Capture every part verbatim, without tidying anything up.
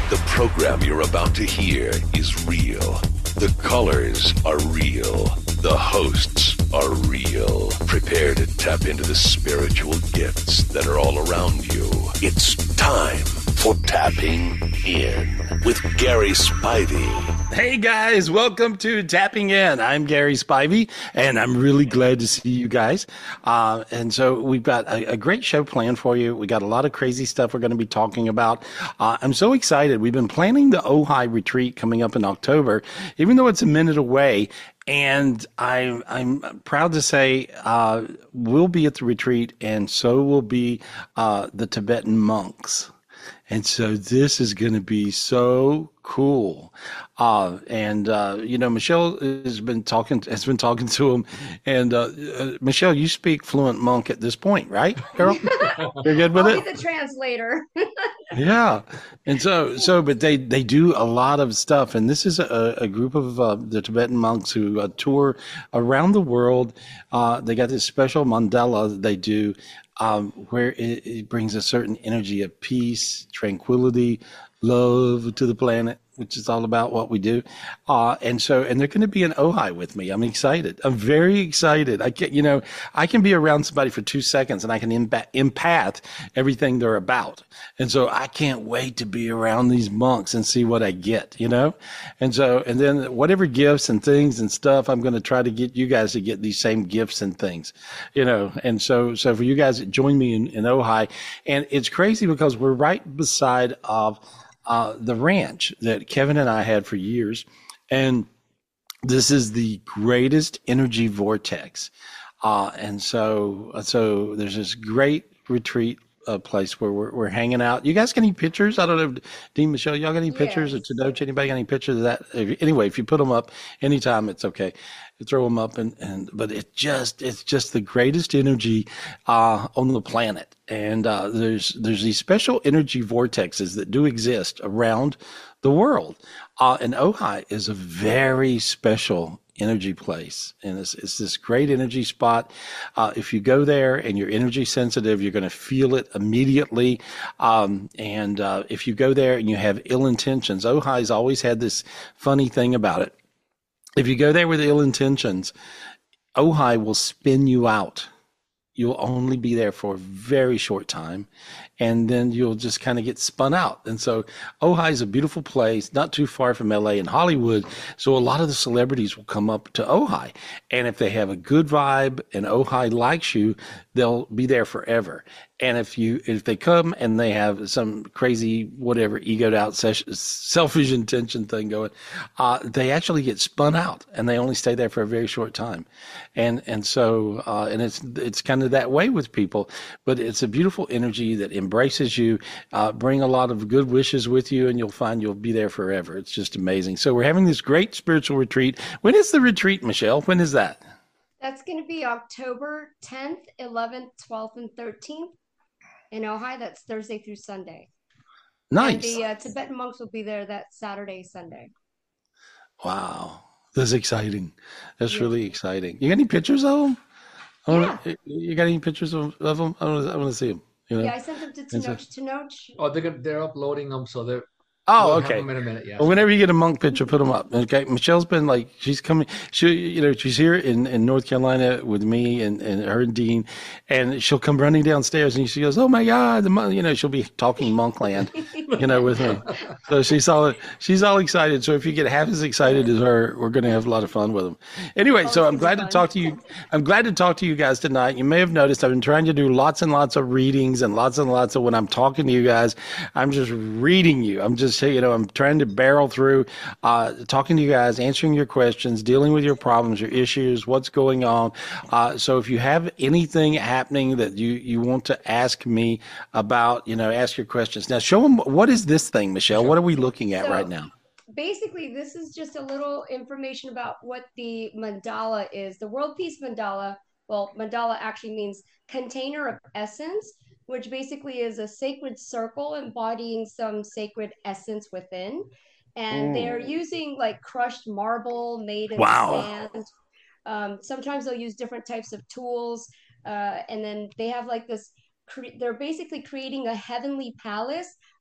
The program you're about to hear is real. The callers are real. The hosts are real. Prepare to tap into the spiritual gifts that are all around you. It's time for Tapping In with Gary Spivey. Hey guys, welcome to Tapping In. I'm Gary Spivey, and I'm really glad to see you guys. Uh, and so we've got a, a great show planned for you. We got a lot of crazy stuff we're going to be talking about. Uh, I'm so excited. We've been planning the Ojai retreat coming up in October, even though it's a minute away. And I'm I'm proud to say uh, we'll be at the retreat, and so will be uh, the Tibetan monks. And so this is going to be so cool. Uh, and, uh, you know, Michelle has been talking, has been talking to him. And, uh, uh, Michelle, you speak fluent monk at this point, right, girl? You're good with I'll it? be the translator. Yeah. And so, so, but they, they do a lot of stuff. And this is a, a group of uh, the Tibetan monks who uh, tour around the world. Uh, they got this special mandala that they do. Um, where it, it brings a certain energy of peace, tranquility, love to the planet, which is all about what we do. Uh, and so, and they're going to be in Ojai with me. I'm excited. I'm very excited. I can, you know, I can be around somebody for two seconds and I can empath, empath everything they're about. And so I can't wait to be around these monks and see what I get, you know? And so, and then whatever gifts and things and stuff, I'm going to try to get you guys to get these same gifts and things, you know? And so, so for you guys that join me in, in Ojai, and it's crazy because we're right beside of, Uh, the ranch that Kevin and I had for years. And this is the greatest energy vortex. Uh, and so, so there's this great retreat uh, place where we're, we're hanging out. You guys got any pictures? I don't know, Dean, Michelle, y'all got any pictures? Yes. Or Tadoche, anybody got any pictures of that? If- Anyway, if you put them up anytime, it's okay. You throw them up and, and, but it just, it's just the greatest energy, uh, on the planet. And, uh, there's, there's these special energy vortexes that do exist around the world. Uh, and Ojai is a very special energy place. And it's, it's this great energy spot. Uh, if you go there and you're energy sensitive, you're going to feel it immediately. Um, and, uh, if you go there and you have ill intentions, Ojai's always had this funny thing about it. If you go there with ill intentions, Ojai will spin you out. You'll only be there for a very short time, and then you'll just kind of get spun out. And so Ojai is a beautiful place, not too far from L A and Hollywood. So a lot of the celebrities will come up to Ojai. And if they have a good vibe and Ojai likes you, they'll be there forever. And if you, if they come and they have some crazy, whatever, egoed out, selfish intention thing going, uh, they actually get spun out and they only stay there for a very short time. And, and so, uh, and it's, it's kind of that way with people, but it's a beautiful energy that embraces you, uh, bring a lot of good wishes with you, and you'll find you'll be there forever. It's just amazing. So we're having this great spiritual retreat. When is the retreat, Michelle? When is that? That's going to be October tenth, eleventh, twelfth, and thirteenth in Ojai. That's Thursday through Sunday. Nice. And the uh, Tibetan monks will be there that Saturday, Sunday. Wow. That's exciting. That's Yeah. really exciting. You got any pictures of them? I wanna- Yeah. You got any pictures of, of them? I want to I want to see them. You know? Yeah, I sent them to And so- Tenoch. Tenoch. Oh, they're gonna- they're uploading them, so they're Oh, we'll have okay. them in a minute. Yes. Well, whenever you get a monk picture, put them up. Okay. Michelle's been like, she's coming, she, you know, she's here in, in North Carolina with me and, and her and Dean, and she'll come running downstairs and she goes, oh my God, the monk, you know, she'll be talking Monkland, you know, with me. So she's all, she's all excited. So if you get half as excited as her, we're going to have a lot of fun with them. Anyway, Oh, so it's I'm glad to fun. talk to you. I'm glad to talk to you guys tonight. You may have noticed I've been trying to do lots and lots of readings and lots and lots of, when I'm talking to you guys, I'm just reading you. I'm just, you know, I'm trying to barrel through, uh, talking to you guys, answering your questions, dealing with your problems, your issues, what's going on. Uh, so if you have anything happening that you, you want to ask me about, you know, ask your questions. Now show them, what is this thing, Michelle? What are we looking at So- right now? Basically, this is just a little information about what the mandala is. The World Peace Mandala, well, mandala actually means container of essence, which basically is a sacred circle embodying some sacred essence within. And they're using like crushed marble made in Wow. sand. Um, sometimes they'll use different types of tools. Uh, and then they have like this, cre- they're basically creating a heavenly palace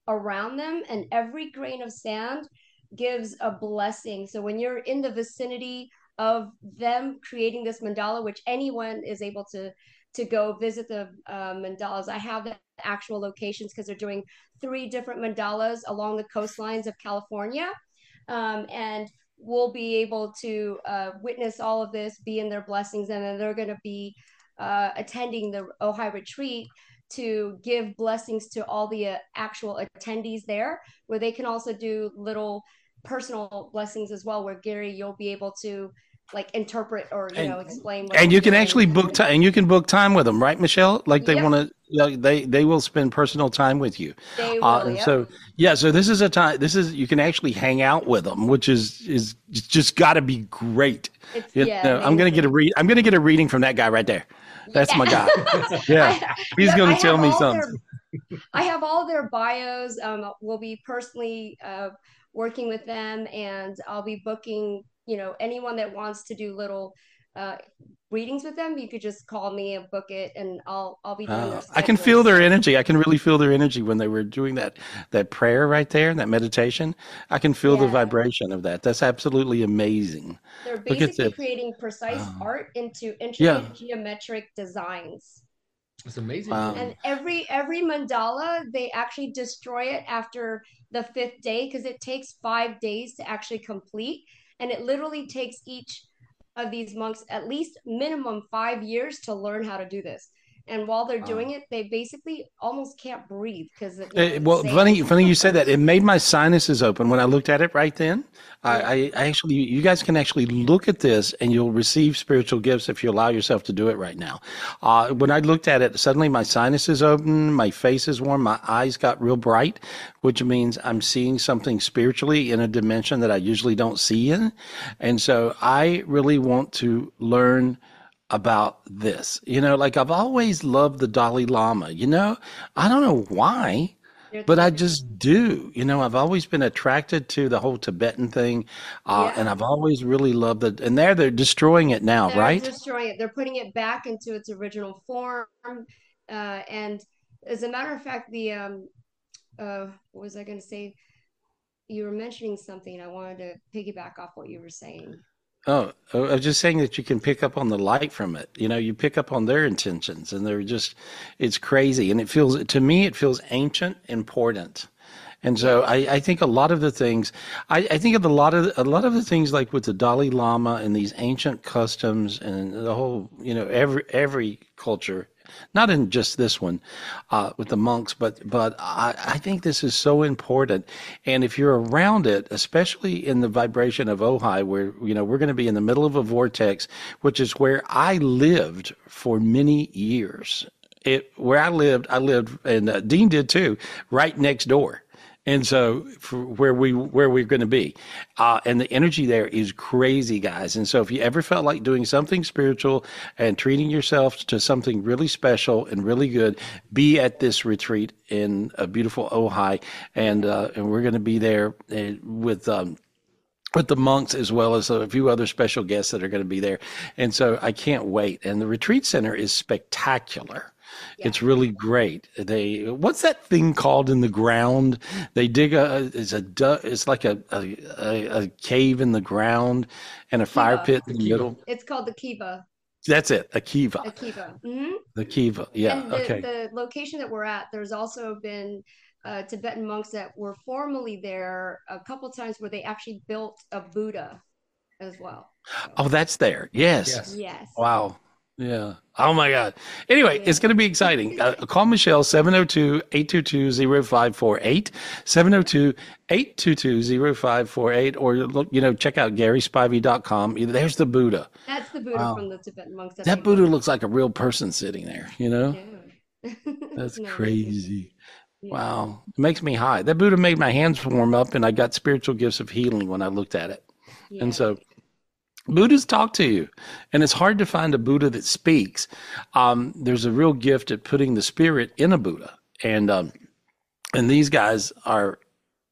around them, and every grain of sand gives a blessing. So when you're in the vicinity of them creating this mandala, which anyone is able to to go visit the uh, mandalas. I have the actual locations because they're doing three different mandalas along the coastlines of California, um, and we'll be able to uh, witness all of this, be in their blessings, and then they're going to be uh, attending the Ojai retreat to give blessings to all the uh, actual attendees there, where they can also do little personal blessings as well, where Gary, you'll be able to like interpret or you and, know explain what and you can doing. actually book time, and you can book time with them, right, Michelle? Like they Yep. want to, you know, they they will spend personal time with you. They will, Uh, and yep. so yeah, so this is a time. This is you can actually hang out with them, which is is just got to be great. It's You yeah. know, I'm gonna get a amazing. read. I'm gonna get a reading from that guy right there. That's my guy. Yeah, I, he's I gonna have tell me all something. their I have all their bios. Um, we'll be personally uh, working with them, and I'll be booking. You know, anyone that wants to do little uh, readings with them, you could just call me and book it, and I'll I'll be doing their Uh, I can schedule. feel their So energy. I can really feel their energy when they were doing that that prayer right there, that meditation. I can feel the yeah, vibration of that. That's absolutely amazing. they're Look at basically this. creating precise Wow. art into Yeah. intricate geometric designs. It's amazing, Wow. man. And every every mandala, they actually destroy it after the fifth day because it takes five days to actually complete, and it literally takes each of these monks at least minimum five years to learn how to do this. And while they're Wow. doing it, they basically almost can't breathe because you know Uh, it's well, sand. funny, funny you said that. It made my sinuses open when I looked at it right then. I, Yeah. I, I actually, you guys can actually look at this, and you'll receive spiritual gifts if you allow yourself to do it right now. Uh, when I looked at it, suddenly my sinuses opened, my face is warm, my eyes got real bright, which means I'm seeing something spiritually in a dimension that I usually don't see in. And so I really want to learn about this. You know, like I've always loved the Dalai Lama, you know, I don't know why, They're but I the- just do. You know, I've always been attracted to the whole Tibetan thing. Uh, and yeah. I've always really loved it. And there they're destroying it now, They're right? destroying it. They're putting it back into its original form. Uh, and as a matter of fact, the um, uh, what was I going to say? You were mentioning something. I wanted to piggyback off what you were saying. Oh, I was just saying that you can pick up on the light from it. You know, you pick up on their intentions, and they're just, it's crazy. And it feels, to me, it feels ancient, important. And so I, I think a lot of the things, I, I think of a lot of a lot of the things like with the Dalai Lama and these ancient customs and the whole, you know, every every culture, not in just this one, uh, with the monks, but but I, I think this is so important. And if you're around it, especially in the vibration of Ojai, where you know we're going to be in the middle of a vortex, which is where I lived for many years. It where I lived, I lived, and uh, Dean did too, right next door. And so for where we where we're going to be, uh, and the energy there is crazy, guys. And so if you ever felt like doing something spiritual and treating yourself to something really special and really good, be at this retreat in a beautiful Ojai, and uh, and we're going to be there uh, with. Um, with the monks as well as a few other special guests that are going to be there. And so I can't wait. And the retreat center is spectacular. Yeah. It's really great. They, what's that thing called in the ground? They dig a, it's a, du- it's like a, a, a, a cave in the ground and a fire Kiva. pit in The the Kiva. middle. It's called the Kiva. That's it. A kiva. A Kiva. hmm The kiva. Yeah. And the, Okay. the location that we're at, there's also been uh, Tibetan monks that were formerly there a couple times where they actually built a Buddha as well. So, Oh, that's there. Yes. Yes. yes. Wow. Yeah. Oh my God. Anyway, it's Yeah. going to be exciting. Uh, call Michelle, seven oh two, eight two two, oh five four eight, seven oh two, eight two two, oh five four eight, or look, you know, check out Gary Spivey dot com. There's the Buddha. That's the Buddha Wow. from the Tibetan monks. That, That they Buddha built. looks like a real person sitting there, you know? Yeah. That's No, crazy. yeah. Wow. It makes me high. That Buddha made my hands warm up, and I got spiritual gifts of healing when I looked at it. Yeah. And so Buddhas talk to you, and it's hard to find a Buddha that speaks. Um, there's a real gift at putting the spirit in a Buddha, and um, and these guys are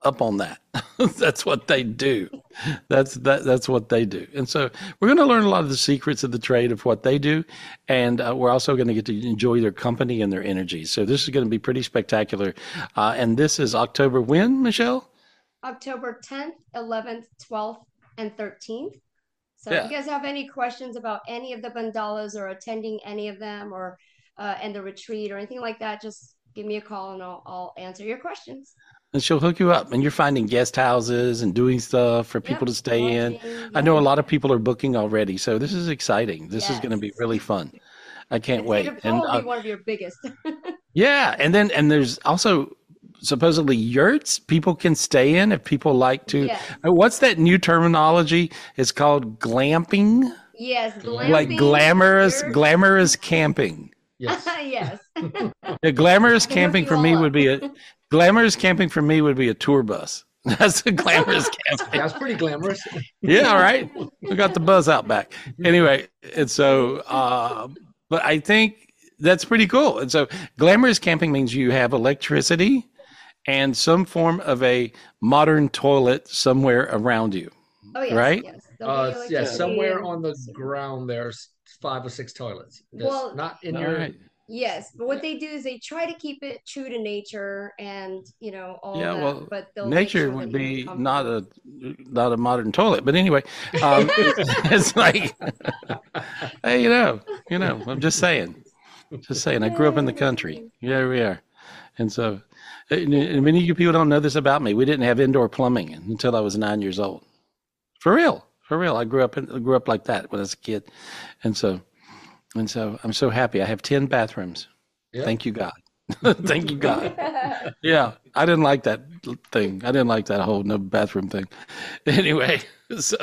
up on that. That's what they do. That's that. That's what they do. And so we're going to learn a lot of the secrets of the trade of what they do, and uh, we're also going to get to enjoy their company and their energy. So this is going to be pretty spectacular. Uh, and this is October when, Michelle? October tenth, eleventh, twelfth, and thirteenth. So Yeah. if you guys have any questions about any of the mandalas or attending any of them or uh, and the retreat or anything like that, just give me a call and I'll, I'll answer your questions. And she'll hook you up. And you're finding guest houses and doing stuff for people Yep, to stay in. lodging, I know a yeah. lot of people are booking already. So this is exciting. This is going to be Yes. really fun. I can't It's wait. gonna And probably uh, be one of your biggest. yeah, and then and there's also supposedly yurts people can stay in if people like to. Yes. Uh, What's that new terminology? It's called glamping, Yes, glamping. like glamorous, yurt. glamorous camping. Yes. Yes. The glamorous I can hook camping you for me all would up. be a glamorous camping for me would be a tour bus. That's a glamorous camping. That's pretty glamorous. Yeah, all right. We got the buzz out back. Anyway, and so, uh, but I think that's pretty cool. And so, glamorous camping means you have electricity and some form of a modern toilet somewhere around you. Oh yes. Right? Yes. There'll be Uh, yeah, electricity somewhere and- on the ground there's five or six toilets. There's Well, not in All your. right. Yes, but what they do is they try to keep it true to nature and you know all Yeah, that. well, but they'll make nature sure would that you're be comfortable. not a not a modern toilet, but anyway, um, it's like, hey, you know, you know, I'm just saying, just saying. I grew up in the country. Yeah, we are, and so and and many of you people don't know this about me. We didn't have indoor plumbing until I was nine years old. For real, for real. I grew up in, I grew up like that when I was a kid, and so and so I'm so happy. I have ten bathrooms. Yeah. Thank you, God. Thank you, God. Yeah, I didn't like that thing. I didn't like that whole no bathroom thing. Anyway, so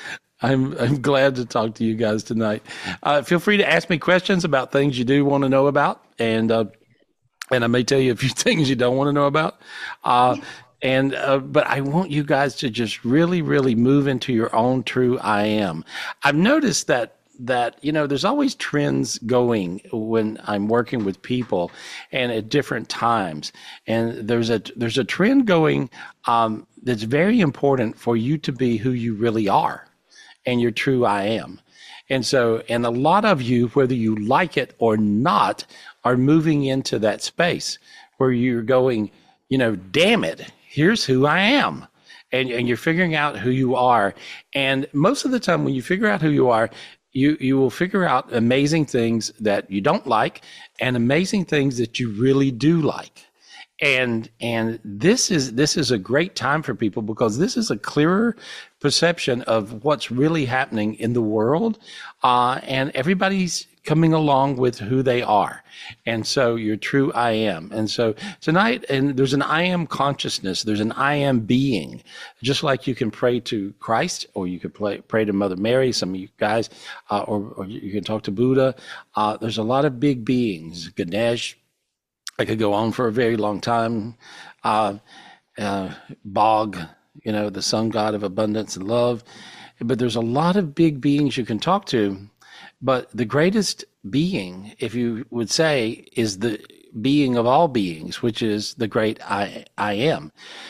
I'm I'm glad to talk to you guys tonight. Uh, feel free to ask me questions about things you do want to know about, and uh, and I may tell you a few things you don't want to know about. Uh, and uh, but I want you guys to just really, really move into your own true I am. I've noticed that that you know there's always trends going when I'm working with people and at different times, and there's a there's a trend going um, that's very important for you to be who you really are and your true I am. And so, and a lot of you, whether you like it or not, are moving into that space where you're going, you know, damn it, here's who I am. And, and you're figuring out who you are. And most of the time when you figure out who you are, you, you will figure out amazing things that you don't like and amazing things that you really do like. And and this is this is a great time for people because this is a clearer perception of what's really happening in the world, uh, and everybody's coming along with who they are, and so your true I am. And so tonight, and there's an I am consciousness, there's an I am being, just like you can pray to Christ, or you could pray, pray to Mother Mary. Some of you guys, uh, or, or you can talk to Buddha. Uh, there's a lot of big beings, Ganesh. I could go on for a very long time. Uh, uh, Bog, you know, the sun god of abundance and love. But there's a lot of big beings you can talk to. But the greatest being, if you would say, is the being of all beings, which is the great I, I am.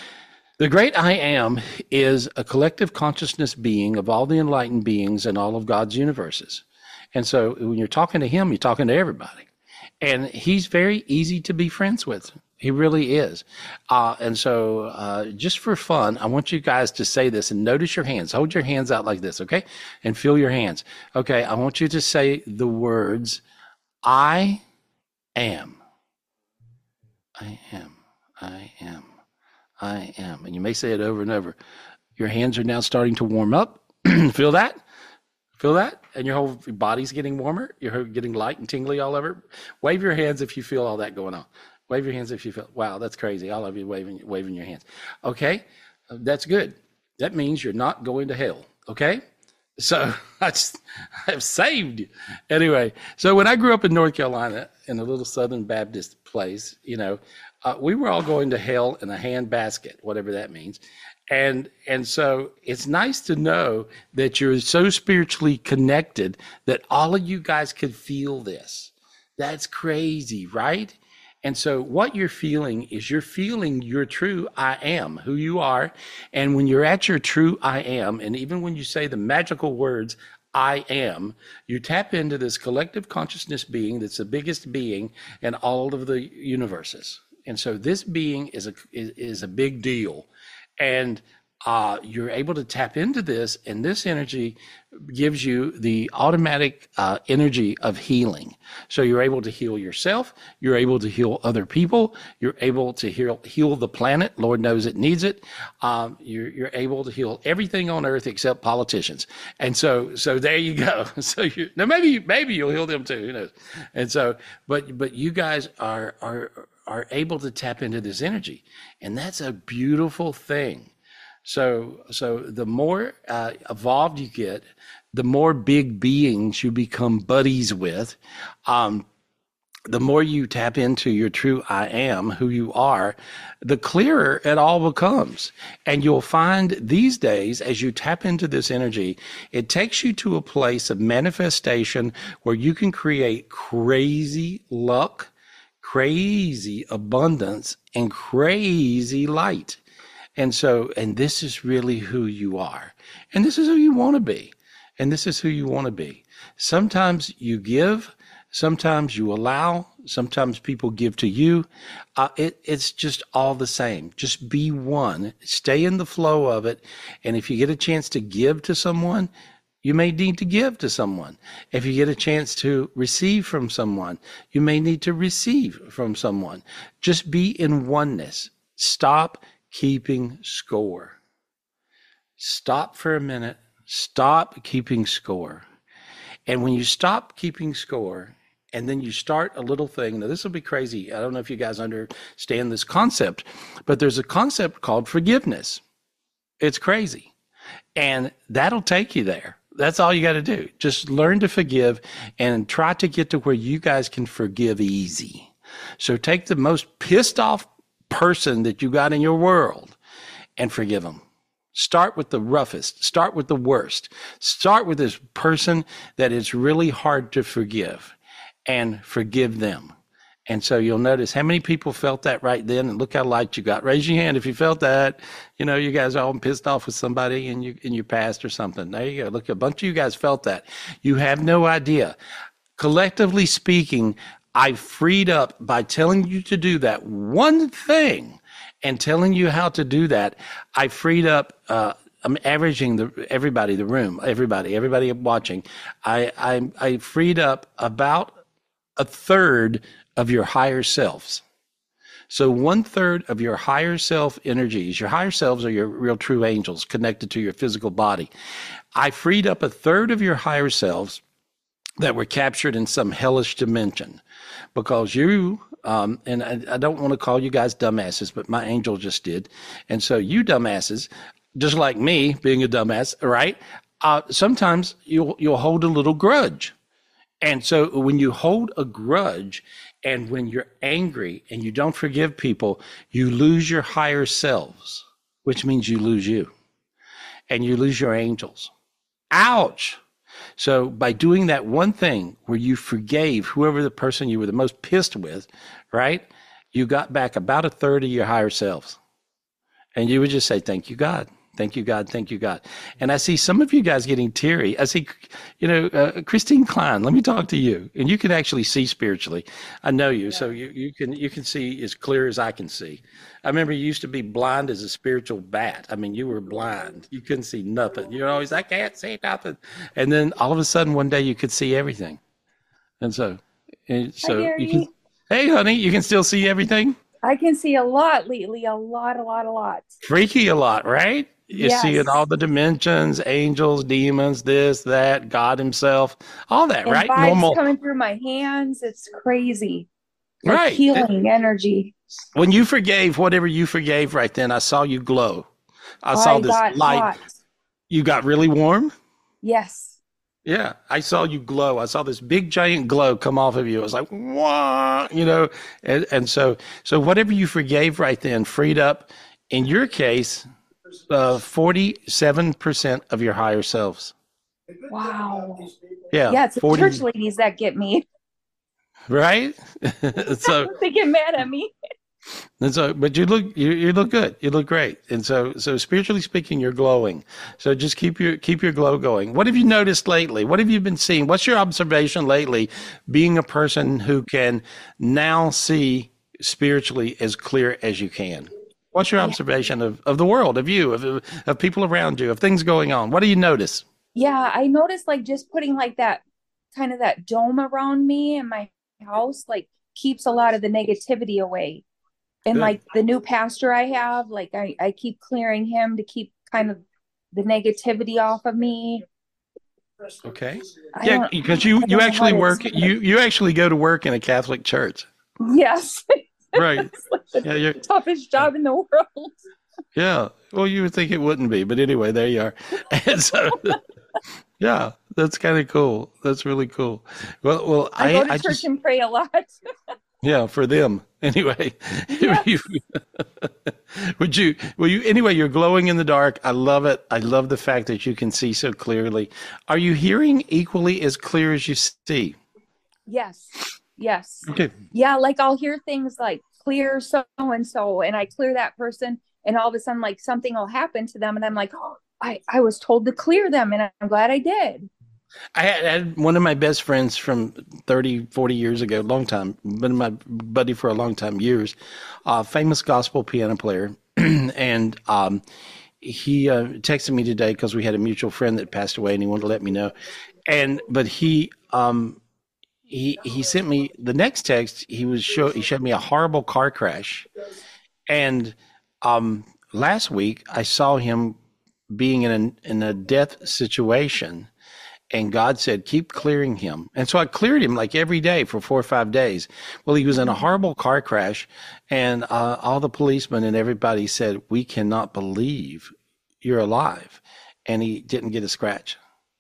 The great I am is a collective consciousness being of all the enlightened beings in all of God's universes. And so when you're talking to him, you're talking to everybody. And he's very easy to be friends with. He really is. Uh, and so uh, just for fun, I want you guys to say this and notice your hands. Hold your hands out like this, okay? And feel your hands. Okay, I want you to say the words, I am. I am. I am. I am. And you may say it over and over. Your hands are now starting to warm up. Feel that? Feel that? And your whole body's getting warmer. You're getting light and tingly all over. Wave your hands if you feel all that going on. Wave your hands if you feel, wow, that's crazy. All of you waving, waving your hands. Okay, that's good. That means you're not going to hell. Okay, so I just, I've saved you. Anyway, so when I grew up in North Carolina in a little Southern Baptist place, you know, uh, we were all going to hell in a hand basket, whatever that means. And and so it's nice to know that you're so spiritually connected that all of you guys could feel this. That's crazy, right? And so what you're feeling is you're feeling your true I am, who you are. And when you're at your true I am, and even when you say the magical words, I am, you tap into this collective consciousness being that's the biggest being in all of the universes. And so this being is a is, is a big deal. And uh, you're able to tap into this, and this energy gives you the automatic uh, energy of healing. So you're able to heal yourself. You're able to heal other people. You're able to heal heal the planet. Lord knows it needs it. Um, you're you're able to heal everything on earth except politicians. And so so there you go. So you now maybe maybe you'll heal them too. Who knows? And so but but you guys are are are able to tap into this energy, and that's a beautiful thing. So, so the more uh, evolved you get, the more big beings you become buddies with, um, the more you tap into your true I am, who you are, the clearer it all becomes. And you'll find these days, as you tap into this energy, it takes you to a place of manifestation where you can create crazy luck, crazy abundance, and crazy light. And so, and this is really who you are. And this is who you want to be. And this is who you want to be. Sometimes you give, sometimes you allow, sometimes people give to you. Uh, it, it's just all the same. Just be one. Stay in the flow of it. And if you get a chance to give to someone, you may need to give to someone. If you get a chance to receive from someone, you may need to receive from someone. Just be in oneness. Stop keeping score. Stop for a minute. Stop keeping score. And when you stop keeping score, and then you start a little thing, now this will be crazy. I don't know if you guys understand this concept, but there's a concept called forgiveness. It's crazy. And that'll take you there. That's all you got to do. Just learn to forgive and try to get to where you guys can forgive easy. So take the most pissed off person that you got in your world and forgive them. Start with the roughest. Start with the worst. Start with this person that is really hard to forgive and forgive them. And so you'll notice how many people felt that right then, and look how light you got. Raise your hand if you felt that. You know, you guys are all pissed off with somebody in, you, in your past or something. There you go. Look, a bunch of you guys felt that. You have no idea. Collectively speaking, I freed up by telling you to do that one thing and telling you how to do that. I freed up, uh, I'm averaging the everybody, the room, everybody, everybody watching. I, I, I freed up about a third of your higher selves. So one third of your higher self energies, your higher selves are your real true angels connected to your physical body. I freed up a third of your higher selves that were captured in some hellish dimension because you, um, and I, I don't want to call you guys dumbasses, but my angel just did. And so you dumbasses, just like me being a dumbass, right? Uh, sometimes you'll, you'll hold a little grudge. And so when you hold a grudge and when you're angry and you don't forgive people, you lose your higher selves, which means you lose you and you lose your angels. Ouch. So by doing that one thing where you forgave whoever the person you were the most pissed with, right? You got back about a third of your higher selves. And you would just say, thank you, God. Thank you, God. Thank you, God. And I see some of you guys getting teary. I see, you know, uh, Christine Klein, let me talk to you. And you can actually see spiritually. I know you, yeah. So you, you can you can see as clear as I can see. I remember you used to be blind as a spiritual bat. I mean, you were blind. You couldn't see nothing. You're always, I can't see nothing. And then all of a sudden one day you could see everything. And so, and so Hi, you can, hey, honey, you can still see everything? I can see a lot lately, a lot, a lot, a lot. Freaky a lot, right? You yes. see in all the dimensions, angels, demons, this, that, God himself, all that, and right? Vibes Normal. coming through my hands. It's crazy. Like right. Healing it, energy. When you forgave whatever you forgave right then, I saw you glow. I saw I this got light. Hot. You got really warm? Yes. Yeah. I saw you glow. I saw this big giant glow come off of you. It was like, wah, you know, and, and so, so whatever you forgave right then freed up, in your case, Uh, forty-seven percent of your higher selves. Wow. Yeah. Yeah, it's forty the church ladies that get me. right? So They get mad at me. and so, but you look you, you look good. You look great. And so so spiritually speaking, you're glowing. So just keep your keep your glow going. What have you noticed lately? What have you been seeing? What's your observation lately? Being a person who can now see spiritually as clear as you can. What's your Yeah. observation of, of the world, of you, of of people around you, of things going on? What do you notice? Yeah, I noticed like just putting like that kind of that dome around me and my house like keeps a lot of the negativity away. And Good. like the new pastor I have, like I, I keep clearing him to keep kind of the negativity off of me. Okay. I Yeah, don't, because you I you don't know how actually to work explain you you actually go to work in a Catholic church. it. Yes, Right. it's like the Yeah, you're toughest job in the world. yeah. Well, you would think it wouldn't be, but anyway, there you are. And so yeah, that's kind of cool. That's really cool. Well, well, I go I to I church just and pray a lot. yeah, for them anyway. Yes. Would you, will you, anyway, you're glowing in the dark. I love it. I love the fact that you can see so clearly. Are you hearing equally as clear as you see? Yes. Yes. Okay. Yeah, like I'll hear things like clear so and so, and I clear that person, and all of a sudden, like something will happen to them, and I'm like, oh, I, I was told to clear them, and I'm glad I did. I had, I had one of my best friends from thirty, forty years ago, long time, been my buddy for a long time, years, uh, famous gospel piano player. and um, he uh, texted me today because we had a mutual friend that passed away and he wanted to let me know. And, but he, um, he, he sent me the next text. He was show, he showed me a horrible car crash. And um, last week I saw him being in a, in a death situation. And God said, keep clearing him. And so I cleared him like every day for four or five days. Well, he was in a horrible car crash, and uh, all the policemen and everybody said, we cannot believe you're alive. And he didn't get a scratch,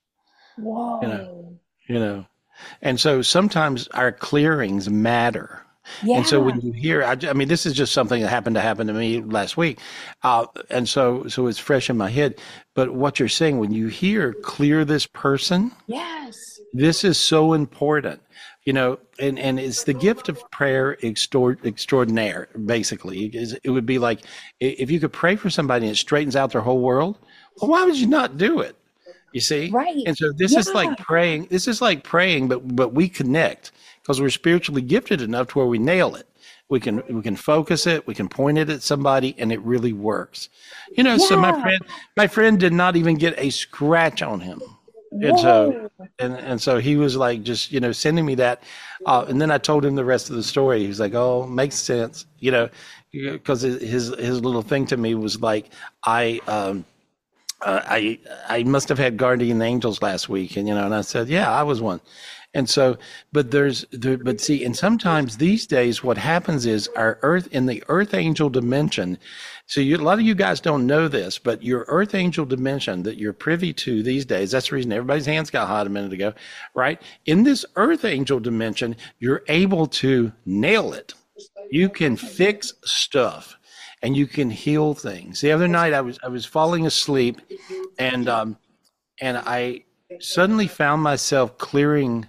Whoa. you know, you know. And so sometimes our clearings matter. Yeah. And so when you hear, I, I mean, this is just something that happened to happen to me last week. Uh, and so, so it's fresh in my head. But what you're saying, when you hear clear this person, Yes. this is so important, you know, and, and it's the gift of prayer extor- extraordinaire, basically. It, is, it would be like if you could pray for somebody and it straightens out their whole world, well, why would you not do it? You see? Right. And so this is Yeah. like praying. This is like praying, but but we connect because we're spiritually gifted enough to where we nail it. We can we can focus it. We can point it at somebody, and it really works. You know. So my Yeah. friend, my friend did not even get a scratch on him, and so Whoa. and and so he was like just you know sending me that, uh, and then I told him the rest of the story. He was like, "Oh, makes sense," you know, because his his little thing to me was like, I. Um, uh, I I must have had guardian angels last week, and you know, and I said, yeah, I was one, and so, but there's, there, but see, and sometimes these days, what happens is our earth in the earth angel dimension. So you, a lot of you guys don't know this, but your earth angel dimension that you're privy to these days. That's the reason everybody's hands got hot a minute ago, right? In this earth angel dimension, you're able to nail it. You can fix stuff. And you can heal things. The other night, I was I was falling asleep, and um, and I suddenly found myself clearing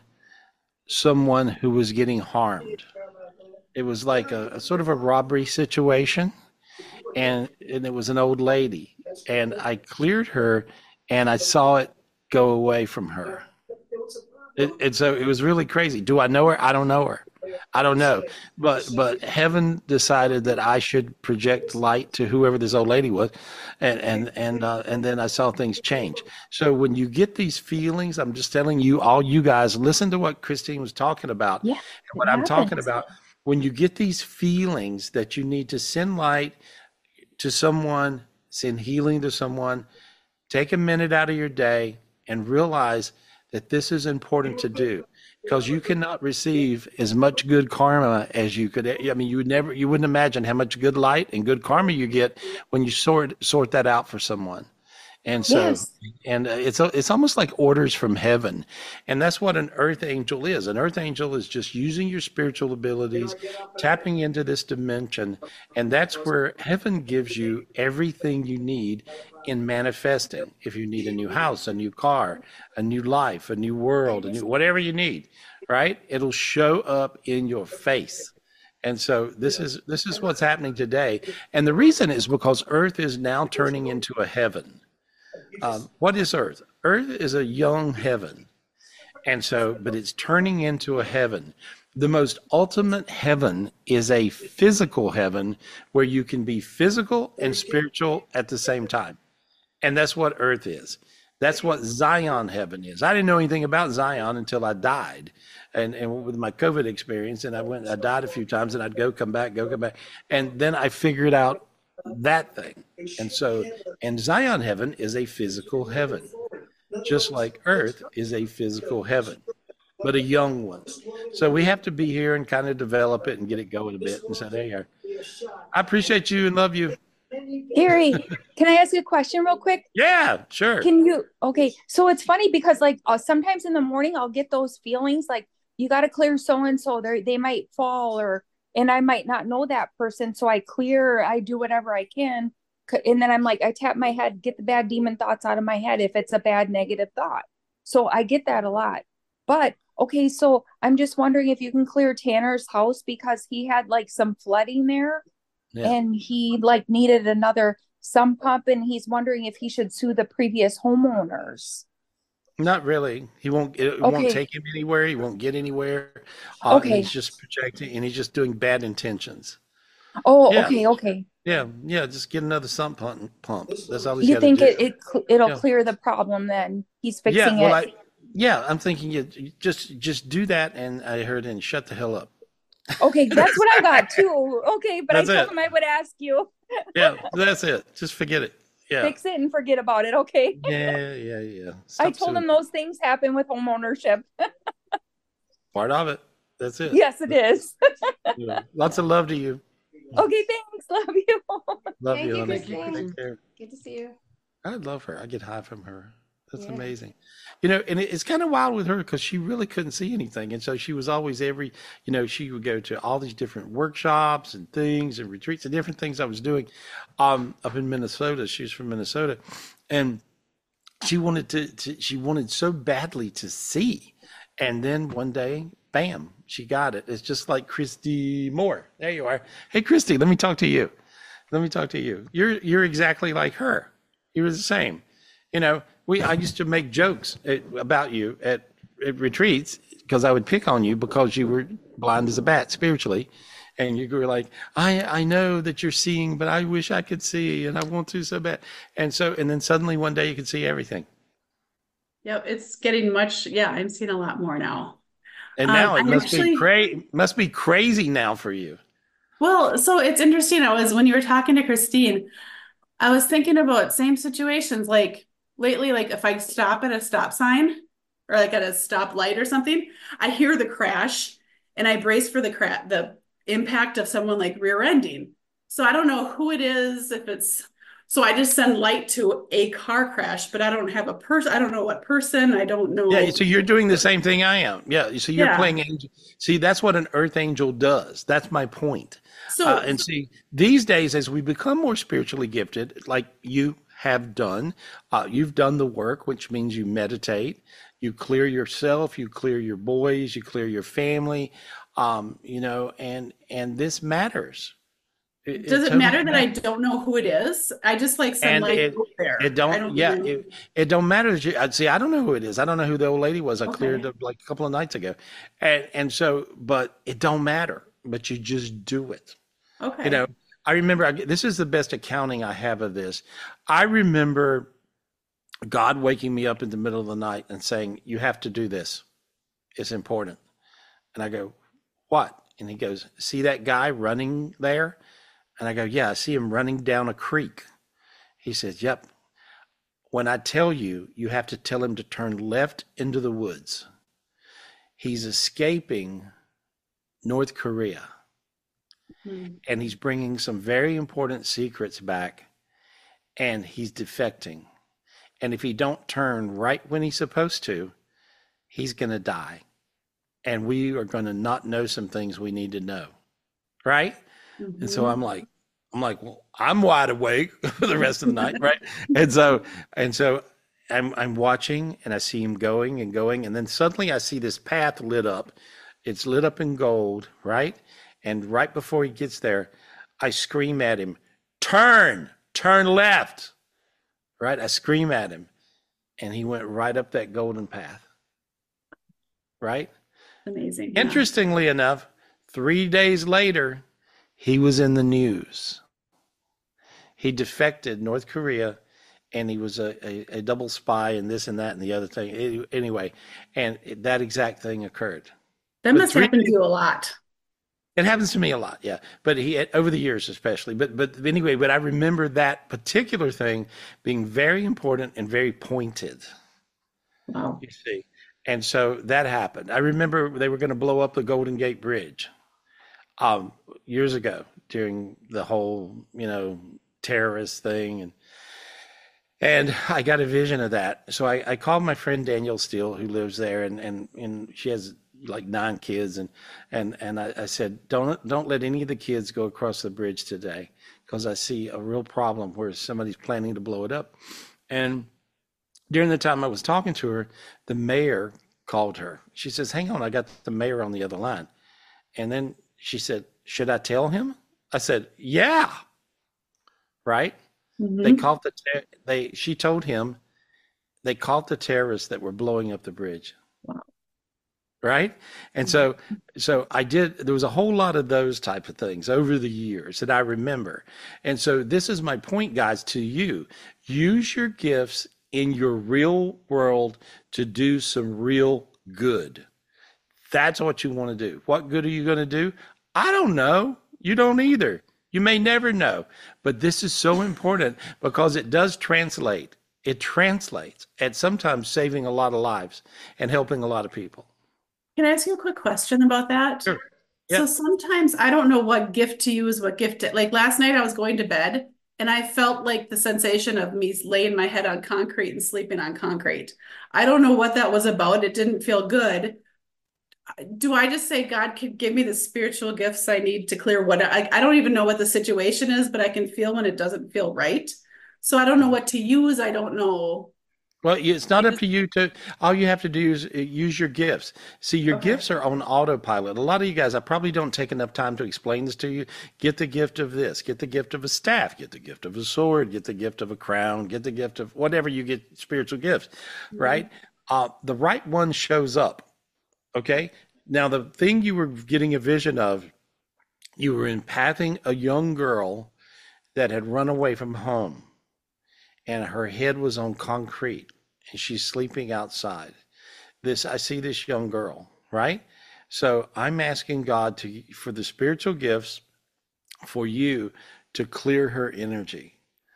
someone who was getting harmed. It was like a, a sort of a robbery situation, and and it was an old lady, and I cleared her, and I saw it go away from her. It, and so it was really crazy. Do I know her? I don't know her. I don't know, but but heaven decided that I should project light to whoever this old lady was, and and and uh, and then I saw things change. So when you get these feelings, I'm just telling you, all you guys, listen to what Christine was talking about. Yeah. And what It I'm talking happens. about, when you get these feelings that you need to send light to someone, send healing to someone, take a minute out of your day and realize that this is important to do. Because you cannot receive as much good karma as you could. I mean, you would never, you wouldn't imagine how much good light and good karma you get when you sort sort that out for someone. And so, Yes. and uh, it's a, it's almost like orders from heaven, and that's what an earth angel is. An earth angel is just using your spiritual abilities, tapping into this dimension, and that's where heaven gives you everything you need in manifesting. If you need a new house, a new car, a new life, a new world, a new whatever you need, right? It'll show up in your face. And so this is this is what's happening today. And the reason is because Earth is now turning into a heaven. Um, what is Earth? Earth is a young heaven. And so, but it's turning into a heaven. The most ultimate heaven is a physical heaven where you can be physical and spiritual at the same time. And that's what Earth is. That's what Zion heaven is. I didn't know anything about Zion until I died. And, and with my COVID experience, and I went, I died a few times, and I'd go, come back, go, come back. And then I figured out that thing. And so, and Zion heaven is a physical heaven, just like Earth is a physical heaven, but a young one. So we have to be here and kind of develop it and get it going a bit. And so there you are. I appreciate you and love you. Gary, can I ask you a question real quick? Yeah, sure. Can you, okay. So it's funny because like uh, sometimes in the morning I'll get those feelings like you got to clear so-and-so, they they might fall or, and I might not know that person. So I clear, I do whatever I can. And then I'm like, I tap my head, get the bad demon thoughts out of my head if it's a bad negative thought. So I get that a lot. But okay, so I'm just wondering if you can clear Tanner's house because he had like some flooding there. Yeah. And he like needed another sump pump, and he's wondering if he should sue the previous homeowners. Not really. He won't. It okay. won't take him anywhere. He won't get anywhere. Uh, okay. He's just projecting, and he's just doing bad intentions. Oh, yeah. okay, okay. Yeah, yeah. Just get another sump pump. pump. That's all he's You think do. it, it it'll yeah. clear the problem? Then he's fixing yeah, well, it. I, yeah, I'm thinking you just just do that, and I heard and shut the hell up. Okay, that's what I got too. Okay, but that's I told it. him I would ask you. Yeah, that's it. Just forget it. Yeah. Fix it and forget about it. Okay. Yeah, yeah, yeah. Stop I told soon. him those things happen with home ownership. Part of it. That's it. Yes, it is. Yeah. Lots of love to you. Okay, thanks. Love you. Love Thank you. you, Thank you. Christine. Take care. Good to see you. I love her. I get high from her. That's Yeah. amazing. You know, and it- it's kind of wild with her because she really couldn't see anything. And so she was always every, you know, she would go to all these different workshops and things and retreats and different things I was doing um, up in Minnesota. She was from Minnesota. And she wanted to, to, she wanted so badly to see. And then one day, bam, she got it. It's just like Christy Moore. There you are. Hey, Christy, let me talk to you. Let me talk to you. You're, you're exactly like her. You were the same. You know, we I used to make jokes at, about you at, at retreats because I would pick on you because you were blind as a bat spiritually. And you were like, I, I know that you're seeing, but I wish I could see and I want to so bad. And so, and then suddenly one day you could see everything. Yep, it's getting much, yeah, I'm seeing a lot more now. And now Um, it I must actually- be cra- must be crazy now for you. Well, so it's interesting. I was, when you were talking to Christine, I was thinking about same situations, like lately, like if I stop at a stop sign or like at a stop light or something, I hear the crash and I brace for the cra- the impact of someone like rear ending. So I don't know who it is, if it's, so I just send light to a car crash, but I don't have a person. I don't know what person. I don't know. Yeah, so you're doing the same thing I am. Yeah, so you're Yeah. playing angel. See, that's what an earth angel does. That's my point. So, Uh, and see, these days, as we become more spiritually gifted, like you have done, uh, you've done the work, which means you meditate, you clear yourself, you clear your boys, you clear your family, um, you know, and and this matters. It, does it totally matter that I matters. don't know who it is? I just like send And light it- over there. It I don't, yeah, know. it, it don't matter. that you- I'd see, I don't know who it is. I don't know who the old lady was. I Okay. cleared up like a couple of nights ago. And, and so, but it don't matter, but you just do it. Okay. You know, I remember, I, this is the best accounting I have of this. I remember God waking me up in the middle of the night and saying, you have to do this. It's important. And I go, what? And he goes, see that guy running there? And I go, yeah, I see him running down a creek. He says, yep. When I tell you, you have to tell him to turn left into the woods. He's escaping North Korea. Hmm. And he's bringing some very important secrets back, and he's defecting. And if he don't turn right when he's supposed to, he's going to die. And we are going to not know some things we need to know. Right? Mhm. And so I'm like, I'm like, well, I'm wide awake for the rest of the night, right? And so, and so, I'm I'm watching and I see him going and going, and then suddenly I see this path lit up. It's lit up in gold, right? And right before he gets there, I scream at him, turn, turn left, right? I scream at him, and he went right up that golden path, right? Amazing. Yeah. Interestingly enough, three days later, he was in the news. He defected North Korea, and he was a, a, a double spy and this and that and the other thing. Anyway, and that exact thing occurred. That But must three happen to days, you a lot. it happens to me a lot, yeah. But he over the years, especially. But but anyway, but I remember that particular thing being very important and very pointed. Wow. You see, and so that happened. I remember they were going to blow up the Golden Gate Bridge um, years ago during the whole, you know, terrorist thing, and and I got a vision of that. So I, I called my friend Danielle Steele, who lives there, and and and she has like nine kids, and and and I, I said, don't don't let any of the kids go across the bridge today, because I see a real problem where somebody's planning to blow it up. And during the time I was talking to her, the mayor called her. She says, hang on, I got the mayor on the other line. And then she said, should I tell him? I said, yeah. Right? Mm-hmm. They caught the, ter- they, she told him they caught the terrorists that were blowing up the bridge. Wow. Right? And so, so I did, there was a whole lot of those type of things over the years that I remember. And so this is my point, guys, to you. Use your gifts in your real world to do some real good. That's what you want to do. What good are you going to do? I don't know. You don't either. You may never know. But this is so important because it does translate. It translates at sometimes saving a lot of lives and helping a lot of people. Can I ask you a quick question about that? Sure. So Yeah. sometimes I don't know what gift to use, what gift to, like last night I was going to bed and I felt like the sensation of me laying my head on concrete and sleeping on concrete. I don't know what that was about. It didn't feel good. Do I just say God could give me the spiritual gifts I need to clear what I, I don't even know what the situation is, but I can feel when it doesn't feel right. So I don't know what to use. I don't know. Well, it's not up to you to, all you have to do is uh, use your gifts. See, your Okay. gifts are on autopilot. A lot of you guys, I probably don't take enough time to explain this to you. Get the gift of this, get the gift of a staff, get the gift of a sword, get the gift of a crown, get the gift of whatever you get, spiritual gifts, right? Uh, the right one shows up, okay? Now, the thing you were getting a vision of, you were empathing a young girl that had run away from home, and her head was on concrete and she's sleeping outside. This, I see this young girl, right? So I'm asking God to, for the spiritual gifts for you to clear her energy.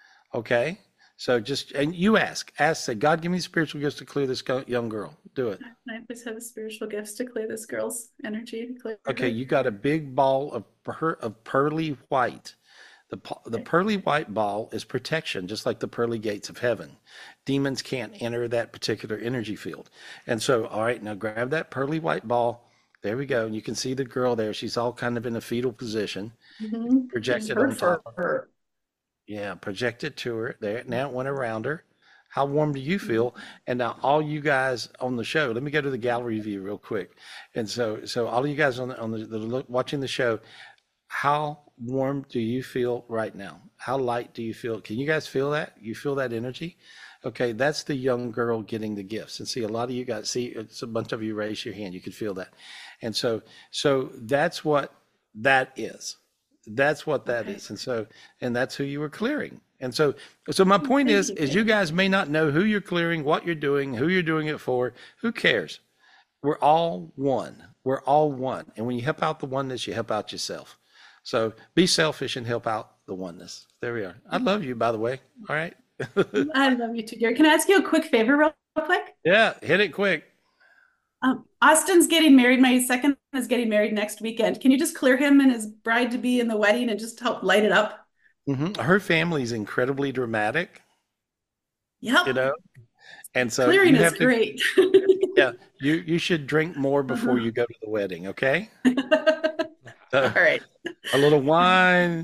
Okay. So just, and you ask, ask, say, God, give me spiritual gifts to clear this go- young girl. Do it. Can I please have the spiritual gifts to clear this girl's energy? To clear Okay. her? You got a big ball of, per, of pearly white. The, po- the pearly white ball is protection, just like the pearly gates of heaven. Demons can't enter that particular energy field. And so, all right, now grab that pearly white ball. There we go. And you can see the girl there. She's all kind of in a fetal position. Mhm. Project It's it hurt on for top of her. her. Yeah, project it to her. There. Now it went around her. How warm do you feel? And now all you guys on the show, let me go to the gallery view real quick. And so, so all of you guys on the, on the, the look, watching the show, how warm do you feel right now? How light do you feel? Can you guys feel that? You feel that energy? Okay, that's the young girl getting the gifts. And see, a lot of you guys, see, it's a bunch of you raise your hand. You can feel that. And so, so that's what that is. That's what that Okay. is. And so, and that's who you were clearing. And so, so my point Thank is, you. is you guys may not know who you're clearing, what you're doing, who you're doing it for. Who cares? We're all one. We're all one. And when you help out the oneness, you help out yourself. So be selfish and help out the oneness. There we are. I love you, by the way. All right. I love you too, Gary. Can I ask you a quick favor real quick? Yeah, hit it quick. Um, Austin's getting married. My second is getting married next weekend. Can you just clear him and his bride to be in the wedding and just help light it up? hmm Her family's incredibly dramatic, Yep. you know, and so Clearing you is have to, great. yeah, you you should drink more before Uh-huh. you go to the wedding, okay? All So, right. a little wine,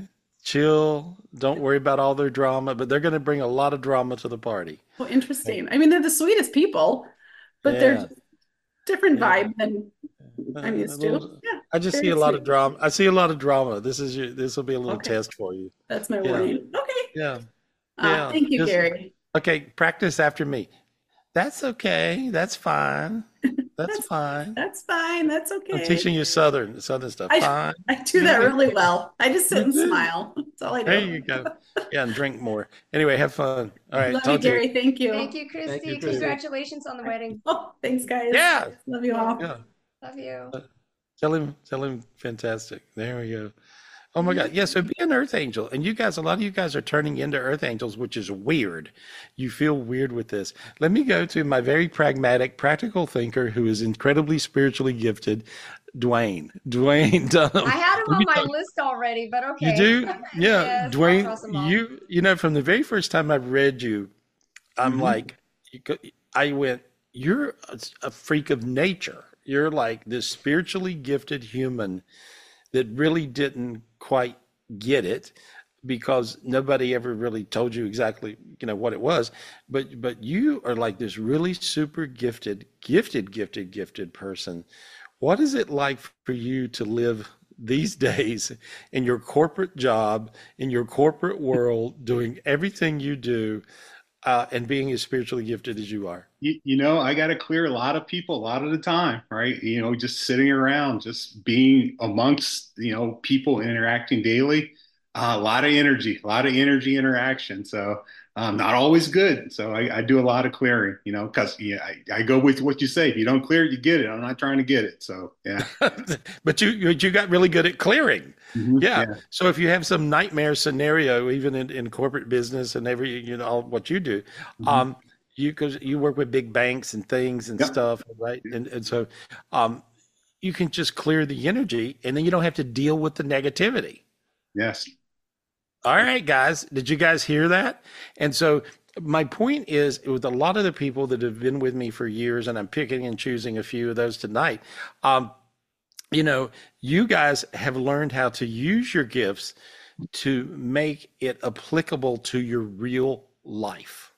chill. Don't worry about all their drama, but they're going to bring a lot of drama to the party. Oh, interesting. I mean, they're the sweetest people, but they're Yeah. just different Yeah. vibe than I'm Uh, a used to. little- Yeah, I just very see a lot sweet. of drama. I see a lot of drama. This is your, this will be a little Okay. test for you. That's my Yeah. warning. Okay. Yeah. Uh, Yeah. thank you, Just- Gary. Okay. Practice after me. That's okay. That's fine. That's That's- fine. That's fine. That's I'm okay. teaching you Southern, Southern stuff. I- Fine. I do that really well. I just sit You and do. smile. That's all I do. There you go. Yeah, and drink more. Anyway, have fun. All right. Love you, talk to Gary. Thank you. Thank you, Christy. Thank you, Christy. Congratulations on the wedding. Oh, thanks, guys. Yeah. Love you all. Yeah. Love you. Tell him, tell him, fantastic. There we go. Oh my God. Yeah. So be an earth angel. And you guys, a lot of you guys are turning into earth angels, which is weird. You feel weird with this. Let me go to my very pragmatic, practical thinker who is incredibly spiritually gifted, Dwayne. Dwayne Dunham. I had him Let on me my talk- list already, but okay. You do? Yeah. Yes, I'll Dwayne, cross 'em off. you, you know, from the very first time I read you, I'm Mhm. like, you go- I went, you're a, a freak of nature. You're like this spiritually gifted human that really didn't quite get it because nobody ever really told you exactly, you know, what it was. But but you are like this really super gifted, gifted, gifted, gifted person. What is it like for you to live these days in your corporate job, in your corporate world, doing everything you do, uh, and being as spiritually gifted as you are? You, you know, I got to clear a lot of people a lot of the time, right? You know, just sitting around, just being amongst, you know, people interacting daily, uh, a lot of energy, a lot of energy interaction. So um, not always good. So I, I do a lot of clearing, you know, because yeah, I, I go with what you say. If you don't clear it, you get it. I'm not trying to get it. So yeah. But you you you got really good at clearing. Mhm. Yeah. So if you have some nightmare scenario, even in, in corporate business and every, you know, all what you do, Mhm. um, you, cause you work with big banks and things and Yep. stuff, right? And, and so, um, you can just clear the energy and then you don't have to deal with the negativity. Yes. All right, guys, did you guys hear that? And so my point is with a lot of the people that have been with me for years, and I'm picking and choosing a few of those tonight, um, you know, you guys have learned how to use your gifts to make it applicable to your real life.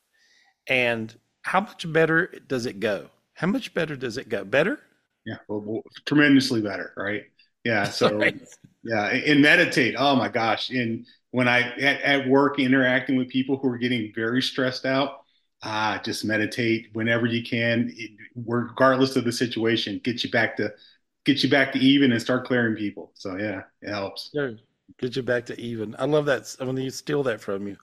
And how much better does it go? How much better does it go? Better? Yeah. Well, well, tremendously better. Right. Yeah. So Right. yeah. And meditate. Oh my gosh. And when I at, at work interacting with people who are getting very stressed out, ah, just meditate whenever you can, it- regardless of the situation, get you back to get you back to even and start clearing people. So yeah, it helps. Yeah, get you back to even. I love that. I'm going to steal that from you.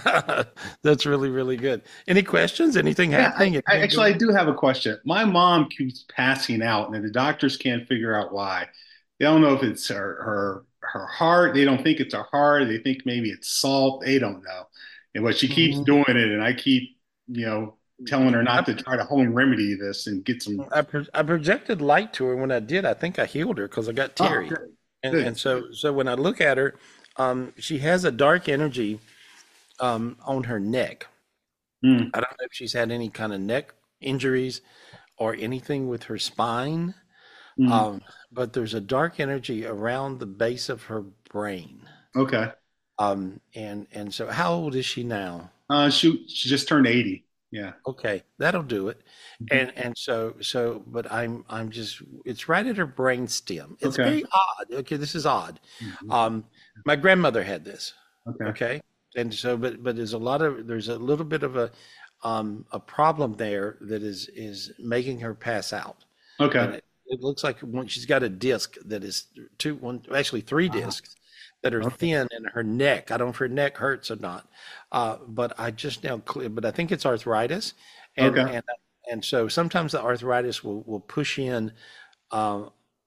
That's really, really good. Any questions? Anything Yeah, happening? I, I, actually, I do have a question. My mom keeps passing out, and the doctors can't figure out why. They don't know if it's her her her heart. They don't think it's her heart. They think maybe it's salt. They don't know. And but she keeps Mhm. doing it, and I keep, you know, telling her not to try to home remedy this and get some. I, pro- I projected light to her. When I did, I think I healed her because I got Oh, teary. good. And, Good. and so, so when I look at her, um, she has a dark energy um, on her neck. Hmm. I don't know if she's had any kind of neck injuries or anything with her spine, Hmm. um, but there's a dark energy around the base of her brain. Okay. Um, and and so, how old is she now? Uh, she she just turned eighty. Yeah. Okay, that'll do it. Mhm. And and so so, but I'm I'm just it's right at her brain stem. It's Okay. very odd. Okay, this is odd. Mhm. Um, my grandmother had this. Okay. Okay, and so but but there's a lot of there's a little bit of a um a problem there that is is making her pass out. And Okay. it, it looks like one, she's got a disc that is two one actually three Uh-huh. discs that are Okay. thin in her neck. I don't know if her neck hurts or not, uh, but I just now clear. But I think it's arthritis, and Okay. and and so sometimes the arthritis will will push in uh,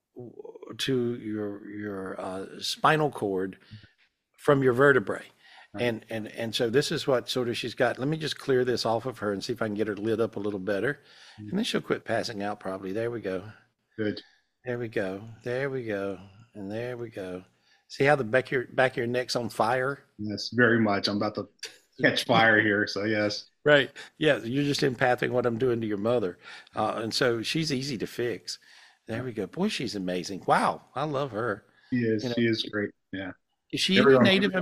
to your your uh, spinal cord from your vertebrae. Right. And and and so this is what sort of she's got. Let me just clear this off of her and see if I can get her lit up a little better, Mhm. and then she'll quit passing out probably. There we go. Good. There we go. There we go. And there we go. See how the back of your back of your neck's on fire? Yes, very much. I'm about to catch fire here. So yes. Right. Yeah, you're just empathing what I'm doing to your mother. Uh, and so she's easy to fix. There we go. Boy, she's amazing. Wow, I love her. She is. You know, She is great. Yeah. is she any Everyone- Native Am-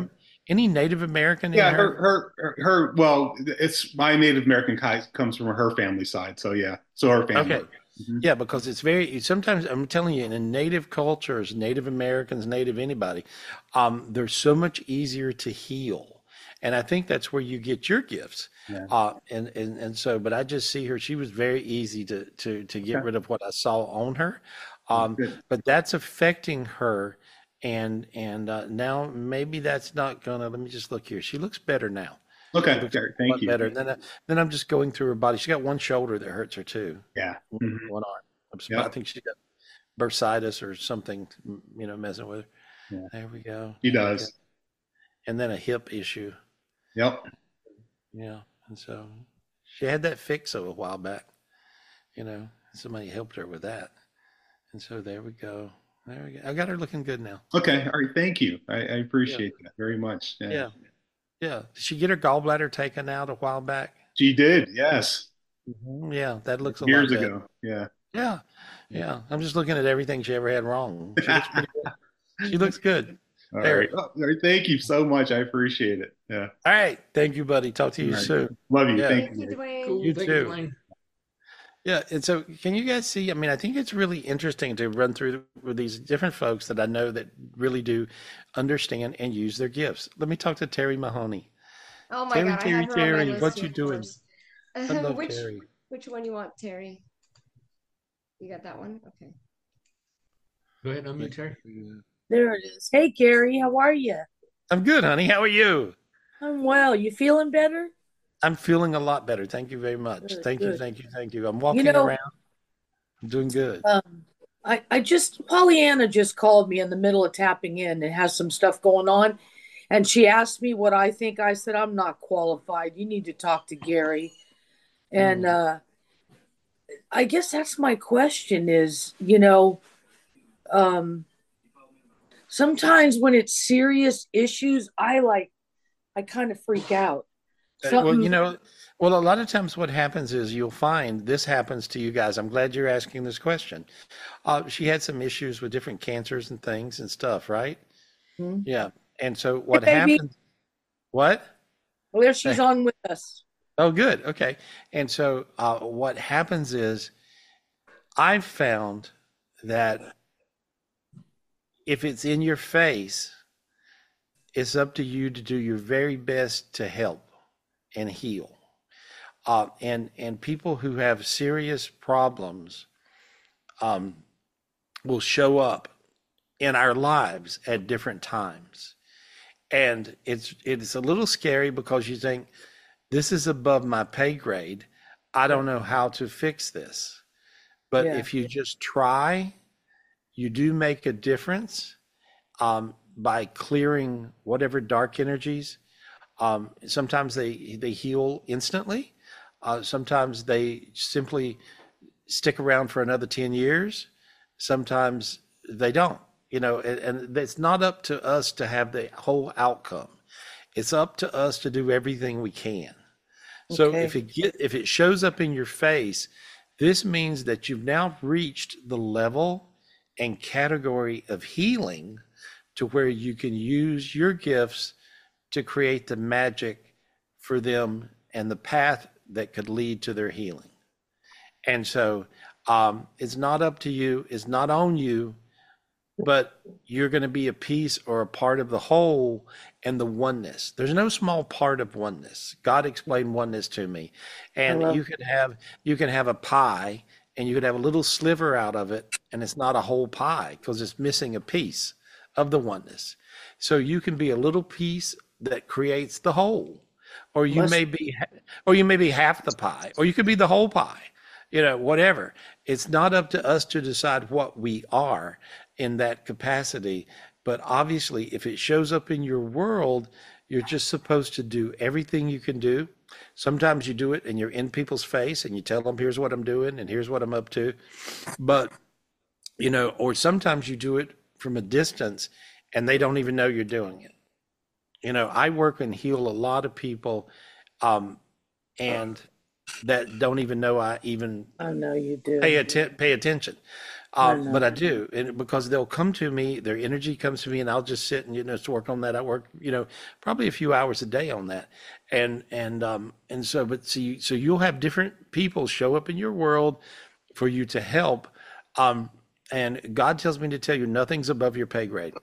Any Native American in Yeah, her? her, her, her, her, well, it's my Native American ki- comes from her family side. So yeah, so her family. Okay. Mhm. Yeah, because it's very sometimes I'm telling you, in native cultures, Native Americans, Native anybody, um, they're so much easier to heal. And I think that's where you get your gifts. Yeah. Uh, and, and and so, but I just see her, she was very easy to to to get Okay. rid of what I saw on her. Well, Um, good. but that's affecting her. And and uh, now maybe that's not gonna, let me just look here. She looks better now. She Okay. looks Derek, a thank lot you. better. Then I, then I'm just going through her body. She got one shoulder that hurts her too. Yeah. One Mhm. one arm. I'm surprised. I Yep. think she got bursitis or something, m- you know, messing with her. Yeah. There we go. He There we go. does. And then a hip issue. Yep. Yeah. And so she had that fix a while back, you know, somebody helped her with that. And so there we go. There we go. I got her looking good now. Okay. All right. Thank you. I, I Yeah. appreciate that very much. Yeah. Yeah. Yeah. Did she get her gallbladder taken out a while back? She did. Yes. Mhm. Yeah. That looks a lot Years better. ago. Yeah. Yeah. Yeah. I'm just looking at everything she ever had wrong. She looks pretty good. She looks good. All There. right. Oh, all right. Thank you so much. I appreciate it. Yeah. All right. Thank you, buddy. Talk to All you right. soon. Love you. Yeah. Thank Thank you, you. Dwayne. Cool. You Thank too. you, Dwayne. Yeah, and so can you guys see? I mean, I think it's really interesting to run through with these different folks that I know that really do understand and use their gifts. Let me talk to Terry Mahoney. Oh my Terry, God, I Terry, have her on my Terry, list what too, you of doing? course. I love which Terry. which one you want, Terry? You got that one? Okay. Go ahead, unmute Terry. There it is. Hey, Gary, how are you? I'm good, honey. How are you? I'm well. You feeling better? I'm feeling a lot better. Thank you very much. Good, Thank you, good. thank you, thank you. I'm walking You know, around. I'm doing good. um, I, I just, Pollyanna just called me in the middle of tapping in and has some stuff going on. And she asked me what I think. I said, I'm not qualified. You need to talk to Gary. And Mm. uh, I guess that's my question is, you know, um, sometimes when it's serious issues, I like, I kind of freak out. Uh, Well, you Something, know, well, a lot of times what happens is you'll find this happens to you guys. I'm glad you're asking this question. Uh, she had some issues with different cancers and things and stuff, right? Hmm? Yeah. And so Hey, what baby. happens? What? Well, there she's on with us. Oh, good. Okay. And so uh, what happens is I've found that if it's in your face, it's up to you to do your very best to help and heal. Uh, and and people who have serious problems um, will show up in our lives at different times, and it's it's a little scary because you think this is above my pay grade. I don't know how to fix this, but Yeah. if you just try, you do make a difference um, by clearing whatever dark energies. Um, sometimes they they heal instantly. Uh, sometimes they simply stick around for another ten years. Sometimes they don't, you know, and, and it's not up to us to have the whole outcome. It's up to us to do everything we can. So Okay. if it get if it shows up in your face, this means that you've now reached the level and category of healing to where you can use your gifts to create the magic for them and the path that could lead to their healing. And so um, it's not up to you, it's not on you, but you're going to be a piece or a part of the whole and the oneness. There's no small part of oneness. God explained oneness to me. And love- you could have you can have a pie and you could have a little sliver out of it and it's not a whole pie because it's missing a piece of the oneness. So you can be a little piece that creates the whole. Or you Must- may be or you may be half the pie, or you could be the whole pie. You know, whatever. It's not up to us to decide what we are in that capacity. But obviously, if it shows up in your world, you're just supposed to do everything you can do. Sometimes you do it and you're in people's face and you tell them, here's what I'm doing and here's what I'm up to. But, you know, or sometimes you do it from a distance and they don't even know you're doing it. You know, I work and heal a lot of people um, and that don't even know I even I know you do. pay atten- pay attention. I Um, know. but I do, and because they'll come to me, their energy comes to me, and I'll just sit and you know just work on that. I work, you know, probably a few hours a day on that, and and um and so, but see, so you'll have different people show up in your world for you to help, um, and God tells me to tell you nothing's above your pay grade,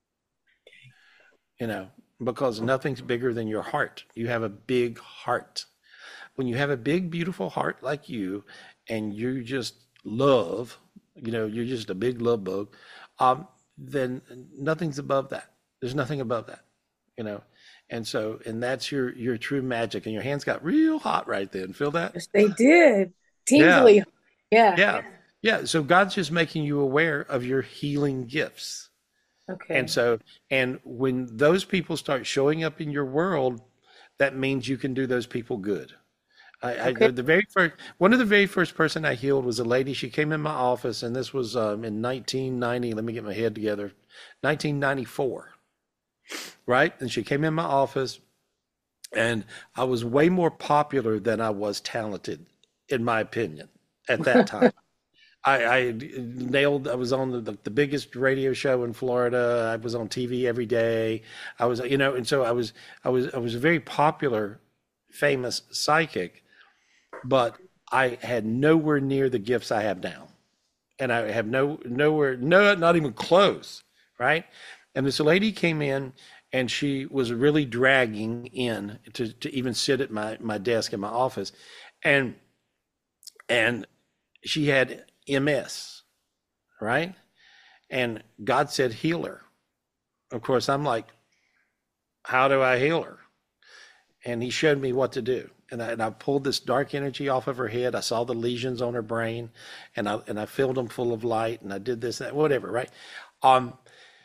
you know, because nothing's bigger than your heart. You have a big heart. When you have a big, beautiful heart like you, and you just love, you know, you're just a big love bug, um, then nothing's above that. There's nothing above that, you know. And so, and that's your your true magic. And your hands got real hot right then. Feel that? Yes, they did. Yeah, Tingly. Yeah. yeah, yeah. So God's just making you aware of your healing gifts. And Okay. so, and when those people start showing up in your world, that means you can do those people good. I, I Okay. the, the very first one of the very first person I healed was a lady. She came in my office, and this was um, in nineteen ninety. Let me get my head together. nineteen ninety-four, right? And she came in my office, and I was way more popular than I was talented, in my opinion, at that time. I, I nailed. I was on the, the, the biggest radio show in Florida. I was on T V every day. I was, you know, and so I was, I was, I was a very popular, famous psychic, but I had nowhere near the gifts I have now, and I have no nowhere, no, not even close, right? And this lady came in, and she was really dragging in to to even sit at my my desk in my office, and and she had M S, right? And God said, heal her. Of course, I'm like, how do I heal her? And he showed me what to do. And I, and I pulled this dark energy off of her head. I saw the lesions on her brain, and I and I filled them full of light, and I did this, that, whatever, right? Um,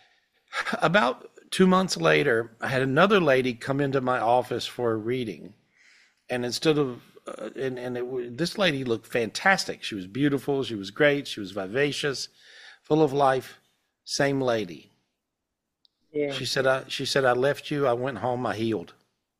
about two months later, I had another lady come into my office for a reading. And instead of uh, and and it, wa- this lady looked fantastic. She was beautiful. She was great. She was vivacious, full of life. Same lady. Yeah. She said, "I." She said, "I left you. I went home. I healed."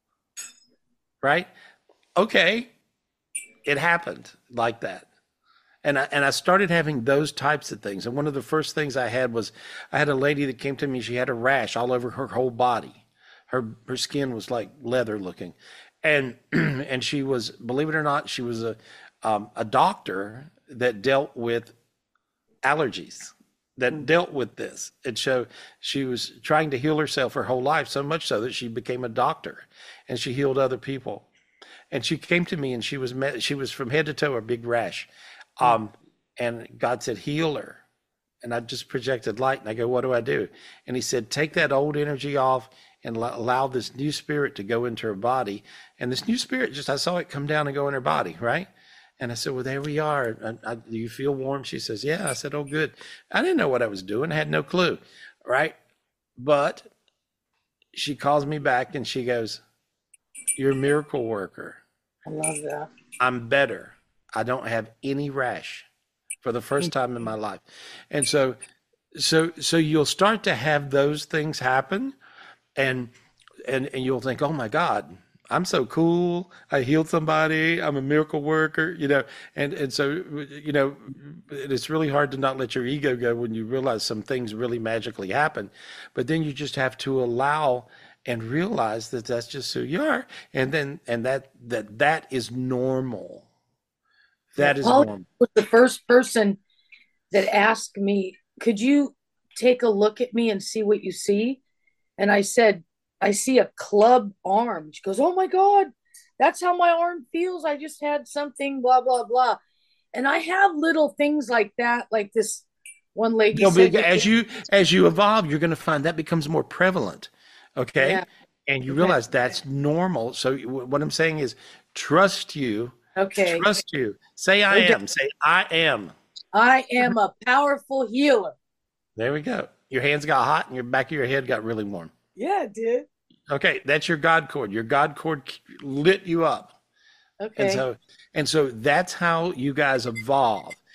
Right? Okay, it happened like that. And I and I started having those types of things. And one of the first things I had was I had a lady that came to me. She had a rash all over her whole body. Her her skin was like leather looking, and and she was, believe it or not, she was a um, a doctor that dealt with allergies, that dealt with this. And so she was trying to heal herself her whole life, so much so that she became a doctor, and she healed other people. And she came to me, and she was met, she was from head to toe a big rash, um, and God said, heal her. And I just projected light, and I go, what do I do? And he said, take that old energy off and lo- allow this new spirit to go into her body. And this new spirit, just I saw it come down and go in her body, right? And I said, well, there we are. I, I, do you feel warm? She says, yeah. I said, oh, good. I didn't know what I was doing. I had no clue, right? But she calls me back, and she goes, you're a miracle worker. I love that. I'm better. I don't have any rash for the first time in my life. And so, so, so you'll start to have those things happen, and, and, and you'll think, oh my God, I'm so cool. I healed somebody. I'm a miracle worker, you know, and, and so, you know, it's really hard to not let your ego go when you realize some things really magically happen, but then you just have to allow and realize that that's just who you are. And then, and that, that, that is normal. That is Paul normal. was the first person that asked me, could you take a look at me and see what you see? And I said, I see a club arm. She goes, oh my God, that's how my arm feels. I just had something, blah, blah, blah. And I have little things like that, like this one lady No, said. but as you as you evolve, you're going to find that becomes more prevalent. Okay. Yeah. And you Okay. realize that's normal. So wh- what I'm saying is trust you, Okay. trust you. Say I Okay. am, say I am. I am a powerful healer. There we go. Your hands got hot and your back of your head got really warm. Yeah, it did. Okay. That's your God cord. Your God cord lit you up. Okay. And so, and so that's how you guys evolve.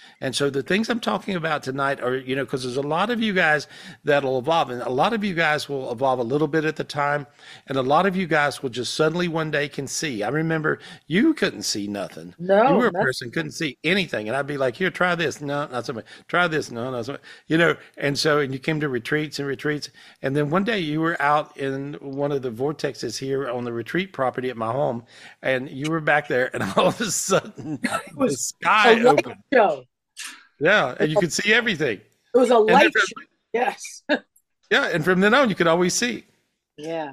And so the things I'm talking about tonight are, you know, because there's a lot of you guys that'll evolve, and a lot of you guys will evolve a little bit at the time, and a lot of you guys will just suddenly one day can see. I remember you couldn't see nothing. No, You were a nothing. person couldn't see anything, and I'd be like, "Here, try this." No, not something. Try this. No, not something. You know, and so and you came to retreats and retreats, and then one day you were out in one of the vortexes here on the retreat property at my home, and you were back there, and all of a sudden It the was sky a light opened. show. Yeah, and you could see everything. It was a And then light from, show. Yes. yeah, and from then on, you could always see. Yeah.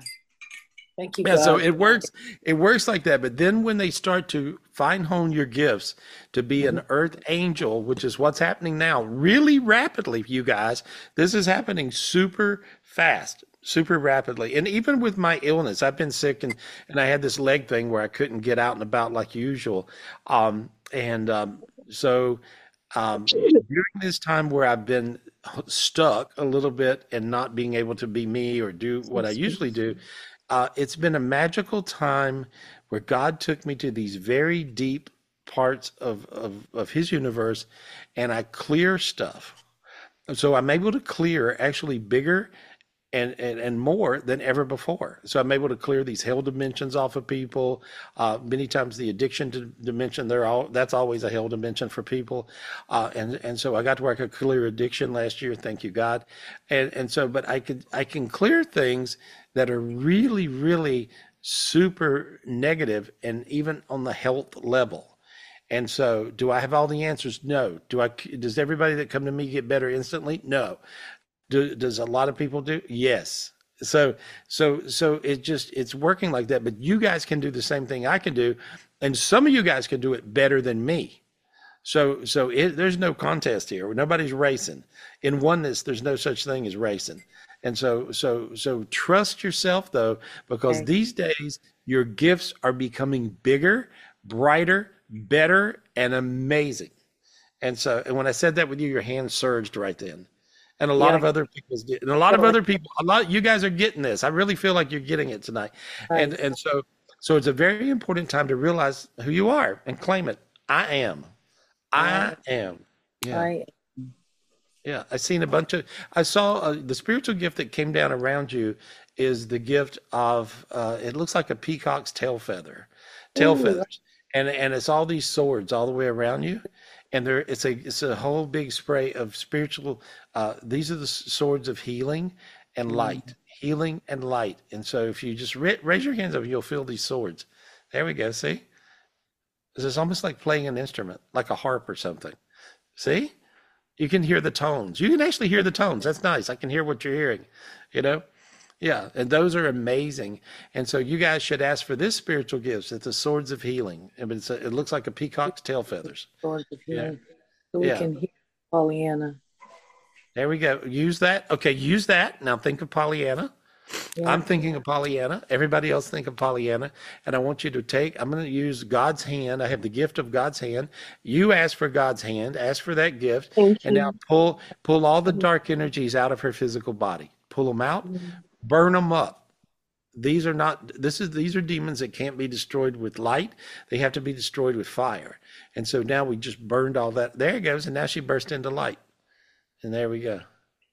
Thank you, Yeah, so God. it works. It works like that. But then when they start to fine hone your gifts to be an earth angel, which is what's happening now, really rapidly, you guys. This is happening super fast, super rapidly. And even with my illness, I've been sick, and and I had this leg thing where I couldn't get out and about like usual. Um, and um, so. Um, during this time where I've been stuck a little bit and not being able to be me or do what I usually do, uh, it's been a magical time where God took me to these very deep parts of, of, of his universe, and I clear stuff. So I'm able to clear actually bigger and, and and more than ever before. So I'm able to clear these hell dimensions off of people. Uh, many times the addiction to dimension, they're all that's always a hell dimension for people. Uh, and and so I got to work a clear addiction last year. Thank you, God. And and so, but I could I can clear things that are really really super negative, and even on the health level. And so, do I have all the answers? No. Do I? Does everybody that come to me get better instantly? No. Do, does a lot of people do? Yes. So, so, so it just, it's working like that, but you guys can do the same thing I can do. And some of you guys can do it better than me. So, so it, there's no contest here. Nobody's racing. In oneness, there's no such thing as racing. And so, so, so trust yourself though, because Okay. these days your gifts are becoming bigger, brighter, better, and amazing. And so, and when I said that with you, your hand surged right then. And a lot Yeah. of other people's did. And a lot of other people, a lot, you guys are getting this. I really feel like you're getting it tonight. Right. And and so so it's a very important time to realize who you are and claim it. I am. I Right. am. Yeah. I, Yeah. I seen a bunch of, I saw uh, the spiritual gift that came down around you is the gift of, uh, it looks like a peacock's tail feather, tail Ooh. feathers. And, and it's all these swords all the way around you. And there, it's a, it's a whole big spray of spiritual, uh, these are the s- swords of healing and light, healing and light. And so if you just ra- raise your hands up, you'll feel these swords. There we go. See? This is almost like playing an instrument, like a harp or something. See? You can hear the tones. You can actually hear the tones. That's nice. I can hear what you're hearing, you know? Yeah, and those are amazing. And so you guys should ask for this spiritual gifts. It's the swords of healing. I mean, it's a, it looks like a peacock's tail feathers. Swords of Yeah. healing. So we Yeah. can hear Pollyanna. There we go. Use that. Okay, use that. Now think of Pollyanna. Yeah. I'm thinking of Pollyanna. Everybody else think of Pollyanna. And I want you to take, I'm going to use God's hand. I have the gift of God's hand. You ask for God's hand, ask for that gift. Thank And you. now pull pull all the dark energies out of her physical body. Pull them out, burn them up. These are not, this is, these are demons that can't be destroyed with light. They have to be destroyed with fire. And so now we just burned all that. There it goes. And now she burst into light. And there we go.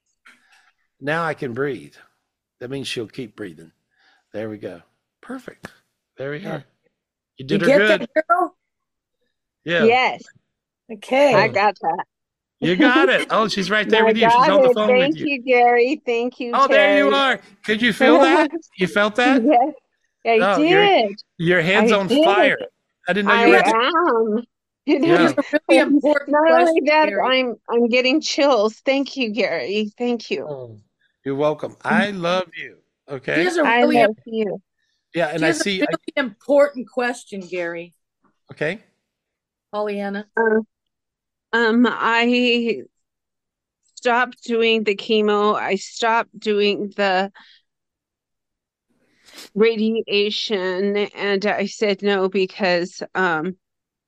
Now I can breathe. That means she'll keep breathing. There we go. Perfect. There we are. You You did her get good. that, girl? Yeah. Yes, Okay. I got that. You got it. Oh, she's right there I with you. She's got on the it. phone Thank with you. you, Gary. Thank you, Oh, there you Terry. are. Could you feel that? You felt that? Yes, I Oh, you're- did. Your hand's I on did. fire. I didn't know I you were at the, am. You know, Yeah. These are really important Not only questions, that, Gary. I'm I'm getting chills. Thank you, Gary. Thank you. Oh, you're welcome. I love you. Okay. Here's a I really, love you. Yeah. And I here's a see, really I, important question, Gary. okay. Pollyanna. Uh, um, I stopped doing the chemo. I stopped doing the radiation, and I said no because um,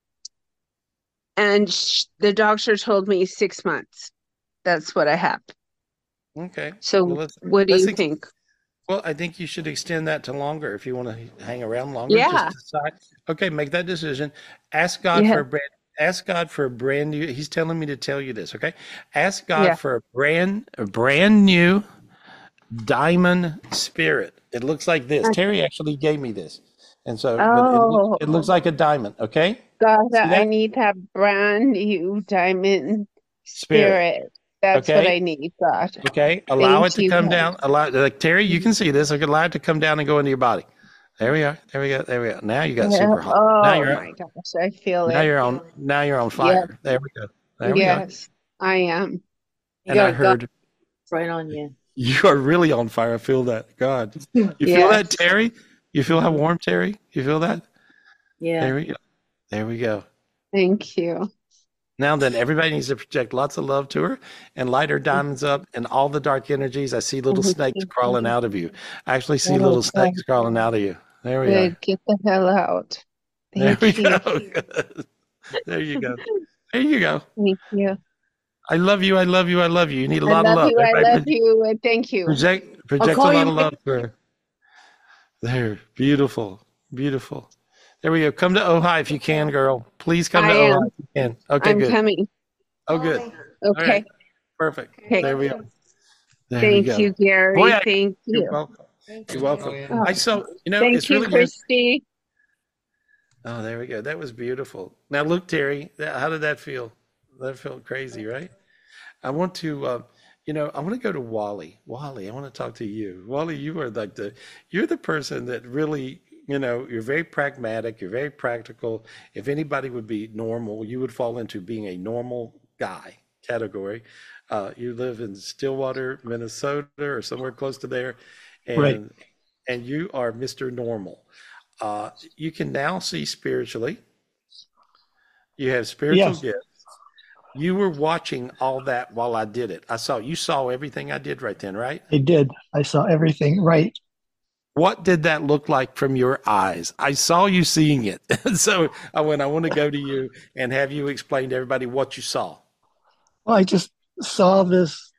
and sh the doctor told me six months. That's what I have. Okay. So, Well, let's, what do let's you ex- think? Well, I think you should extend that to longer if you want to hang around longer. Yeah. Just decide. Okay, make that decision. Ask God Yeah. for a brand, ask God for a brand new. He's telling me to tell you this. Okay, ask God Yeah. for a brand a brand new diamond spirit. It looks like this. Okay. Terry actually gave me this, and so but it looks Oh, it looks like a diamond. Okay, God, see I that need that brand new diamond spirit? spirit. That's what Okay, I need, God. okay. Allow it Thank to you, come God. down. Allow like Terry, you can see this. Like allow it to come down and go into your body. There we are. There we go. There we go. Now you got Yeah. super hot. Now Oh you're my gosh, I feel now it. you're on now you're on Yes, fire. There we go. There we go. yes, I am. You And I got God heard right on you. you are really on fire. I feel that. God. You feel that, Yes. Terry? You feel how Mhm. warm, Terry? You feel that? Yeah. There we go. There we go. Thank you. Now then, everybody needs to project lots of love to her and light her diamonds up and all the dark energies. I see little snakes crawling out of you. I actually see Oh, little God. snakes crawling out of you. There we are. Good. Get the hell out. There Thank we you. go. There you go. There you go. Thank you. I love you. I love you. I love you. You need a I lot of love love. you. I Everybody love you. And thank you. project I'll project a call lot you. of love for her. There. Beautiful. Beautiful. There we go. Come to Ojai if you can, girl. Please come I to am. Ojai if you can. Okay, I'm good. coming. Oh, good. All Okay. right. Perfect. Okay. There we go. There we Thank go. you, Boy, Gary. I, Thank you're you. welcome. Thank You're you. welcome. Pollyanna. I saw, you know, Thank it's you, really good. Christy. Oh, there we go. That was beautiful. Now, look, Terry, that, how did that feel? That felt crazy, right? I want to, uh, you know, I want to go to Wally. Wally, I want to talk to you. Wally, you are like the, you're the person that really, you know, you're very pragmatic. You're very practical. If anybody would be normal, you would fall into being a normal guy category. Uh, you live in Stillwater, Minnesota, or somewhere close to there, Right. and and you are Mister Normal. Uh, you can now see spiritually. You have spiritual Yes. gifts. You were watching all that while I did it. I saw you saw everything I did right then, right? I did. I saw everything right. What did that look like from your eyes? I saw you seeing it. So I went, I want to go to you and have you explain to everybody what you saw. Well, I just saw this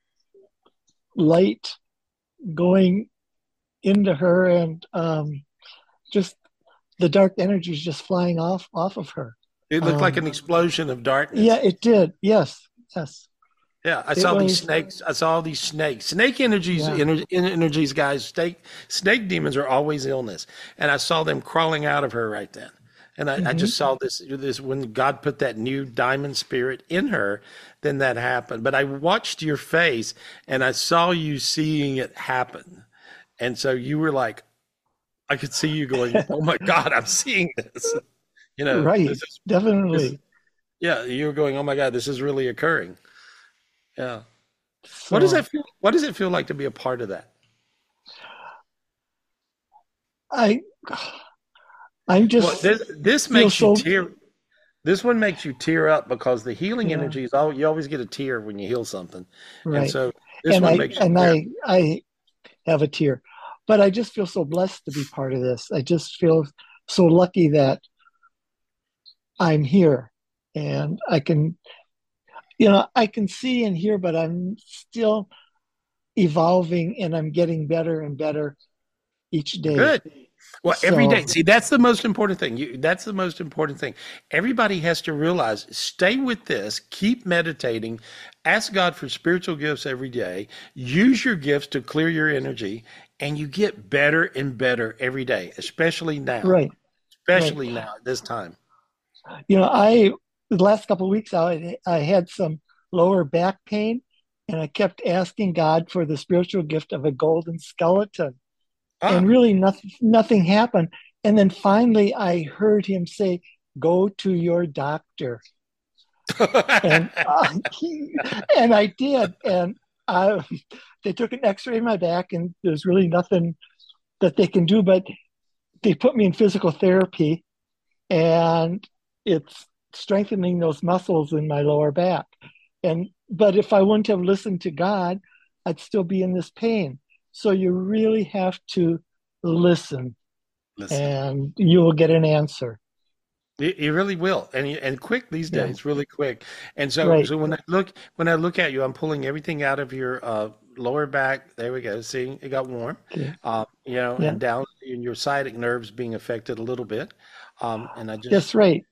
light going into her, and um, just the dark energies just flying off off of her. It looked like Um, an explosion of darkness. yeah, it did. Yes, yes. Yeah, I It saw these was- snakes. I saw all these snakes. Snake energies, Yeah. ener- energies, guys. Snake, snake demons are always illness, and I saw them crawling out of her right then. And I, I Mhm. just saw this. This when God put that new diamond spirit in her, then that happened. But I watched your face, and I saw you seeing it happen, and so you were like, I could see you going, "Oh my God, I'm seeing this." You know, Right, this is- definitely. yeah, you were going, "Oh my God, this is really occurring." Yeah. What does So, that feel? What does it feel like to be a part of that? I, I'm Well, just this this feel makes you so- tear. This one makes you tear up because the healing Yeah. energy is all you always get a tear when you heal something, and right. so this and one I makes you and tear. I I have a tear, but I just feel so blessed to be part of this. I just feel so lucky that I'm here, and I can, you know, I can see and hear, but I'm still evolving, and I'm getting better and better each day. Good. Well, every So- day. See, that's the most important thing. You, that's the most important thing. Everybody has to realize, stay with this, keep meditating, ask God for spiritual gifts every day, use your gifts to clear your energy, and you get better and better every day, especially now. Right. Especially now at this time. You know, I the last couple of weeks I I had some lower back pain, and I kept asking God for the spiritual gift of a golden skeleton. Ah, And really nothing nothing happened. And then finally I heard him say, "Go to your doctor." And uh, he, and I did. And I, they took an X-ray of my back, and there's really nothing that they can do. But they put me in physical therapy, and it's strengthening those muscles in my lower back. And but if I wouldn't have listened to God, I'd still be in this pain. So you really have to listen, listen. and you will get an answer. You, you really will, and you, and quick these Yeah. days, really quick. And so, Right. so when I look when I look at you, I'm pulling everything out of your uh, lower back. There we go. See, it got warm. Okay. Uh, you know, Yeah. and down in your sciatic nerves being affected a little bit. Um, and I just That's right.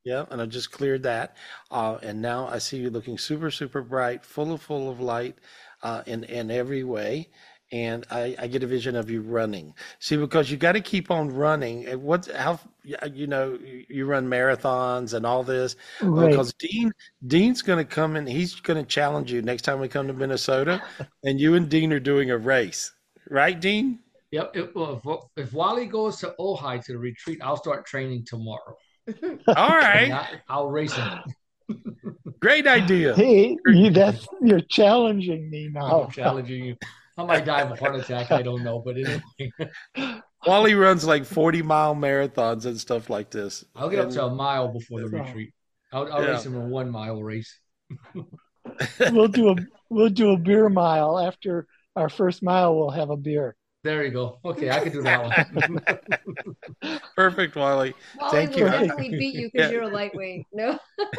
Yeah, and I just cleared that. Uh, and now I see you looking super, super bright, full of full of light uh, in in every way. And I, I get a vision of you running. See, because you got to keep on running. And What's how you know you you run marathons and all this Right. because Dean Dean's going to come in. He's going to challenge you next time we come to Minnesota, and you and Dean are doing a race, right, Dean? Yep. If, well, if, if Wally goes to Ojai to the retreat, I'll start training tomorrow. All And right, I, I'll race him. great idea. Hey, you, that's you're challenging me I'm now. challenging you. I might die of a heart attack. I don't know. But anyway, Wally runs like forty mile marathons and stuff like this. I'll get up And to a mile before the So retreat. I'll, I'll yeah. race him a one mile race. we'll do a we'll do a beer mile after our first mile. We'll have a beer. There you go. Okay, I can do that one. Perfect, Wally. Wally Thank will you. definitely beat you because Yeah. you're a lightweight. No.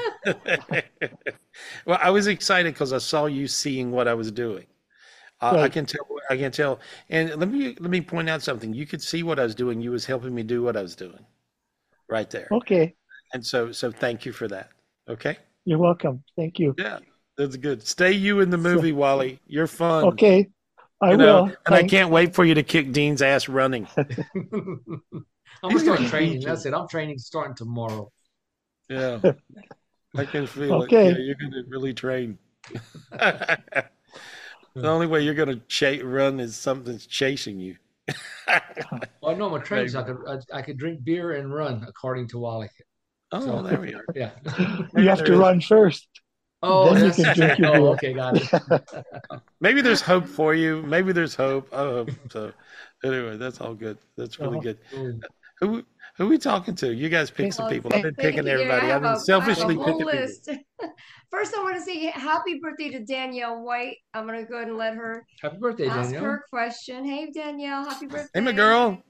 Well, I was excited because I saw you seeing what I was doing. Uh, I Right. can tell. I can tell. And let me let me point out something. You could see what I was doing. You was helping me do what I was doing, right there. Okay. And so so thank you for that. Okay. You're welcome. Thank you. Yeah, that's good. Stay you in the So, movie, Wally. You're fun. okay. I You know, will. and I Thanks. can't wait for you to kick Dean's ass running. I'm gonna He's start gonna training. beat That's you. it. I'm training starting tomorrow. Yeah, I can feel it. Yeah, Okay. you're gonna really train. The only way you're gonna cha- run is something's chasing you. Well, no, I'm a trainer, so I Maybe. could I, I could drink beer and run, according to Wally. Oh, So there we are. yeah. You Maybe have to there is. run first. Oh, Then you that's can drink your oh, beer. okay, got it. Maybe there's hope for you. Maybe there's hope. I hope so. Anyway, that's all good. That's really Uh-huh. good. Mm. Who who we talking to? You guys pick Okay. some Well, people. I've been thank picking you, Gary. I everybody. I've have been a I have a selfishly whole picking people. list. First, I want to say happy birthday to Danielle White. I'm gonna go ahead and let her Happy birthday, ask Danielle. her question. Hey, Danielle, happy Hey, my birthday. girl.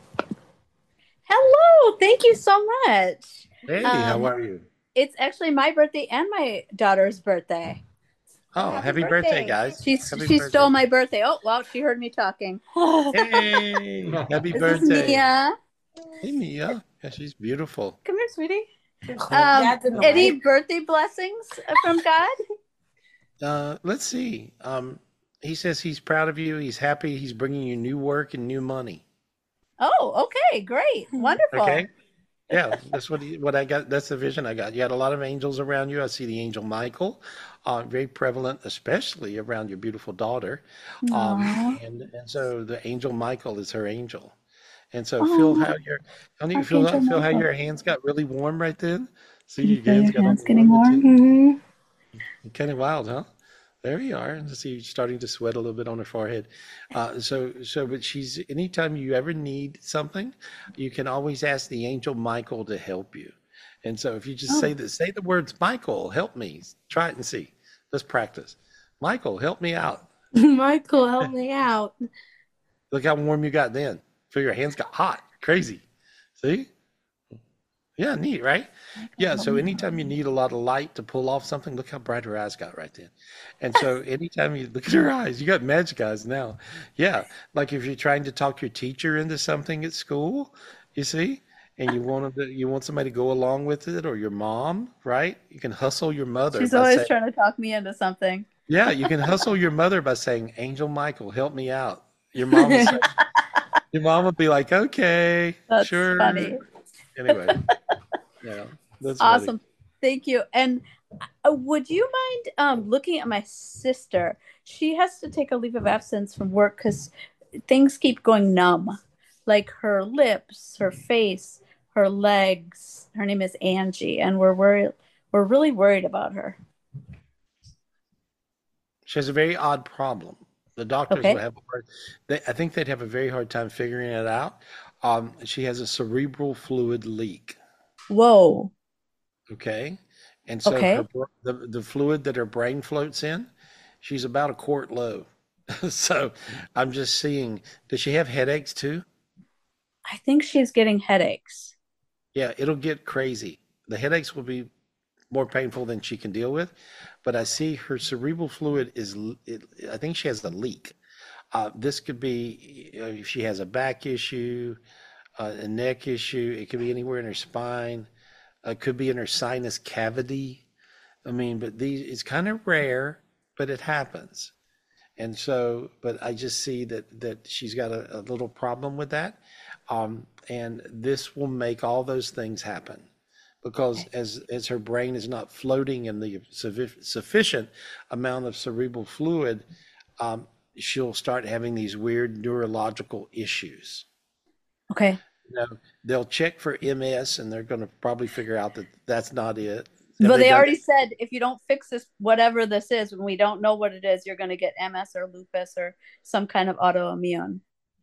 Hello, thank you so much. Hey, how Um, are you? it's actually my birthday and my daughter's birthday. Oh, Oh, happy happy birthday, birthday. guys. She Happy she birthday. stole my birthday. Oh, well, she heard me talking. Hey, happy This is birthday. Mia. Hey, Mia. Yeah, she's beautiful. Come here, sweetie. Um, Dad's in the any way. birthday blessings from God? Uh, let's see. Um, he says he's proud of you. He's happy. He's bringing you new work and new money. Oh, okay, great, wonderful. Okay. Yeah, that's what he, what I got. That's the vision I got. You had a lot of angels around you. I see the angel Michael, uh, very prevalent, especially around your beautiful daughter. Um, Aw. and and so the angel Michael is her angel. And so feel Oh, how your, how do you feel? Archangel Feel how Michael. your hands got really warm right then. See, Can you your feel hands your got all hands getting warm. warm? It's Mm-hmm. kind of wild, huh? There you are. And see, you starting to sweat a little bit on her forehead. Uh, so, so, but she's, anytime you ever need something, you can always ask the angel Michael to help you. And so if you just say Oh, the, say the words, Michael, help me. Try it and see. Let's practice. Michael, help me out. Michael, help me out. Look how warm you got then. Feel your hands got hot. Crazy. See? Yeah, neat, right? Yeah, so anytime you need a lot of light to pull off something, look how bright her eyes got right then. And so anytime you look at her eyes, you got magic eyes now. Yeah, like if you're trying to talk your teacher into something at school, you see, and you want them to, you want somebody to go along with it, or your mom, right? You can hustle your mother She's by always saying, trying to talk me into something. yeah, you can hustle your mother by saying, Angel Michael, help me out. Your mom will say, your mom would be like, okay, That's sure. funny. Anyway, yeah, that's funny. Awesome. Thank you. And uh, would you mind um, looking at my sister? She has to take a leave of absence from work because things keep going numb, like her lips, her face, her legs. Her name is Angie, and we're worried. We're really worried about her. She has a very odd problem. The doctors Okay. would have a hard, they, I think they'd have a very hard time figuring it out. Um, she has a cerebral fluid leak. Whoa. Okay. And so Okay. her, br- the, the fluid that her brain floats in, she's about a quart low. So I'm just seeing, does she have headaches too? I think she's getting headaches. Yeah, it'll get crazy. The headaches will be more painful than she can deal with, but I see her cerebral fluid is, l- it, I think she has a leak. Uh, this could be uh, if she has a back issue, uh, a neck issue. It could be anywhere in her spine. Uh, could be in her sinus cavity. I mean, but these it's kind of rare, but it happens. And so, but I just see that that she's got a, a little problem with that, um, and this will make all those things happen because as as her brain is not floating in the suffi- sufficient amount of cerebral fluid, um, she'll start having these weird neurological issues. Okay. You know, they'll check for M S and they're going to probably figure out that that's not it. But Have they done already it? said if you don't fix this, whatever this is, when we don't know what it is, you're going to get M S or lupus or some kind of autoimmune.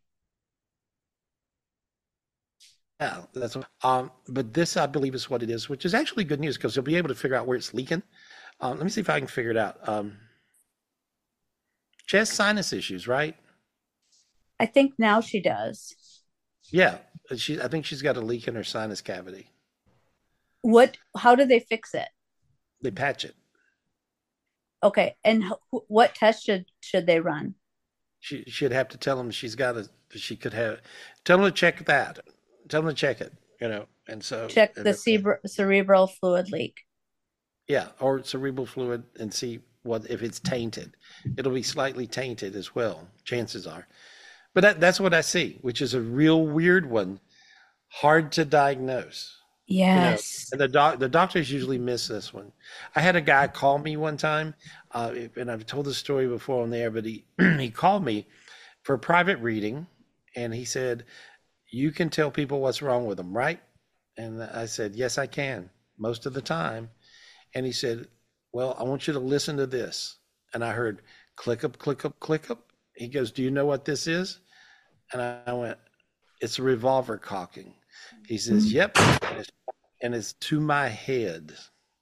Yeah, that's what, um, but this I believe is what it is, which is actually good news because you'll be able to figure out where it's leaking. Um, let me see if I can figure it out. Um, chest sinus issues, right? I think now she does. Yeah, she. I think she's got a leak in her sinus cavity. What? How do they fix it? They patch it. Okay, and wh- what test should should they run? She should have to tell them she's got a. She could have. Tell them to check that. Tell them to check it. You know, and so Check and the if- cerebr- cerebral fluid leak. Yeah, or cerebral fluid and see what if it's tainted. It'll be slightly tainted as well. Chances are. But that, that's what I see, which is a real weird one, hard to diagnose. You know, Yes. and the doc, the doctors usually miss this one. I had a guy call me one time, uh, and I've told this story before on there, but he he called me for a private reading, and he said, "You can tell people what's wrong with them, right?" And I said, "Yes, I can, most of the time." And he said, "Well, I want you to listen to this." And I heard click up, click up, click up. He goes, "Do you know what this is?" And I went, "It's a revolver cocking." He says, "Yep." And it's, and it's to my head.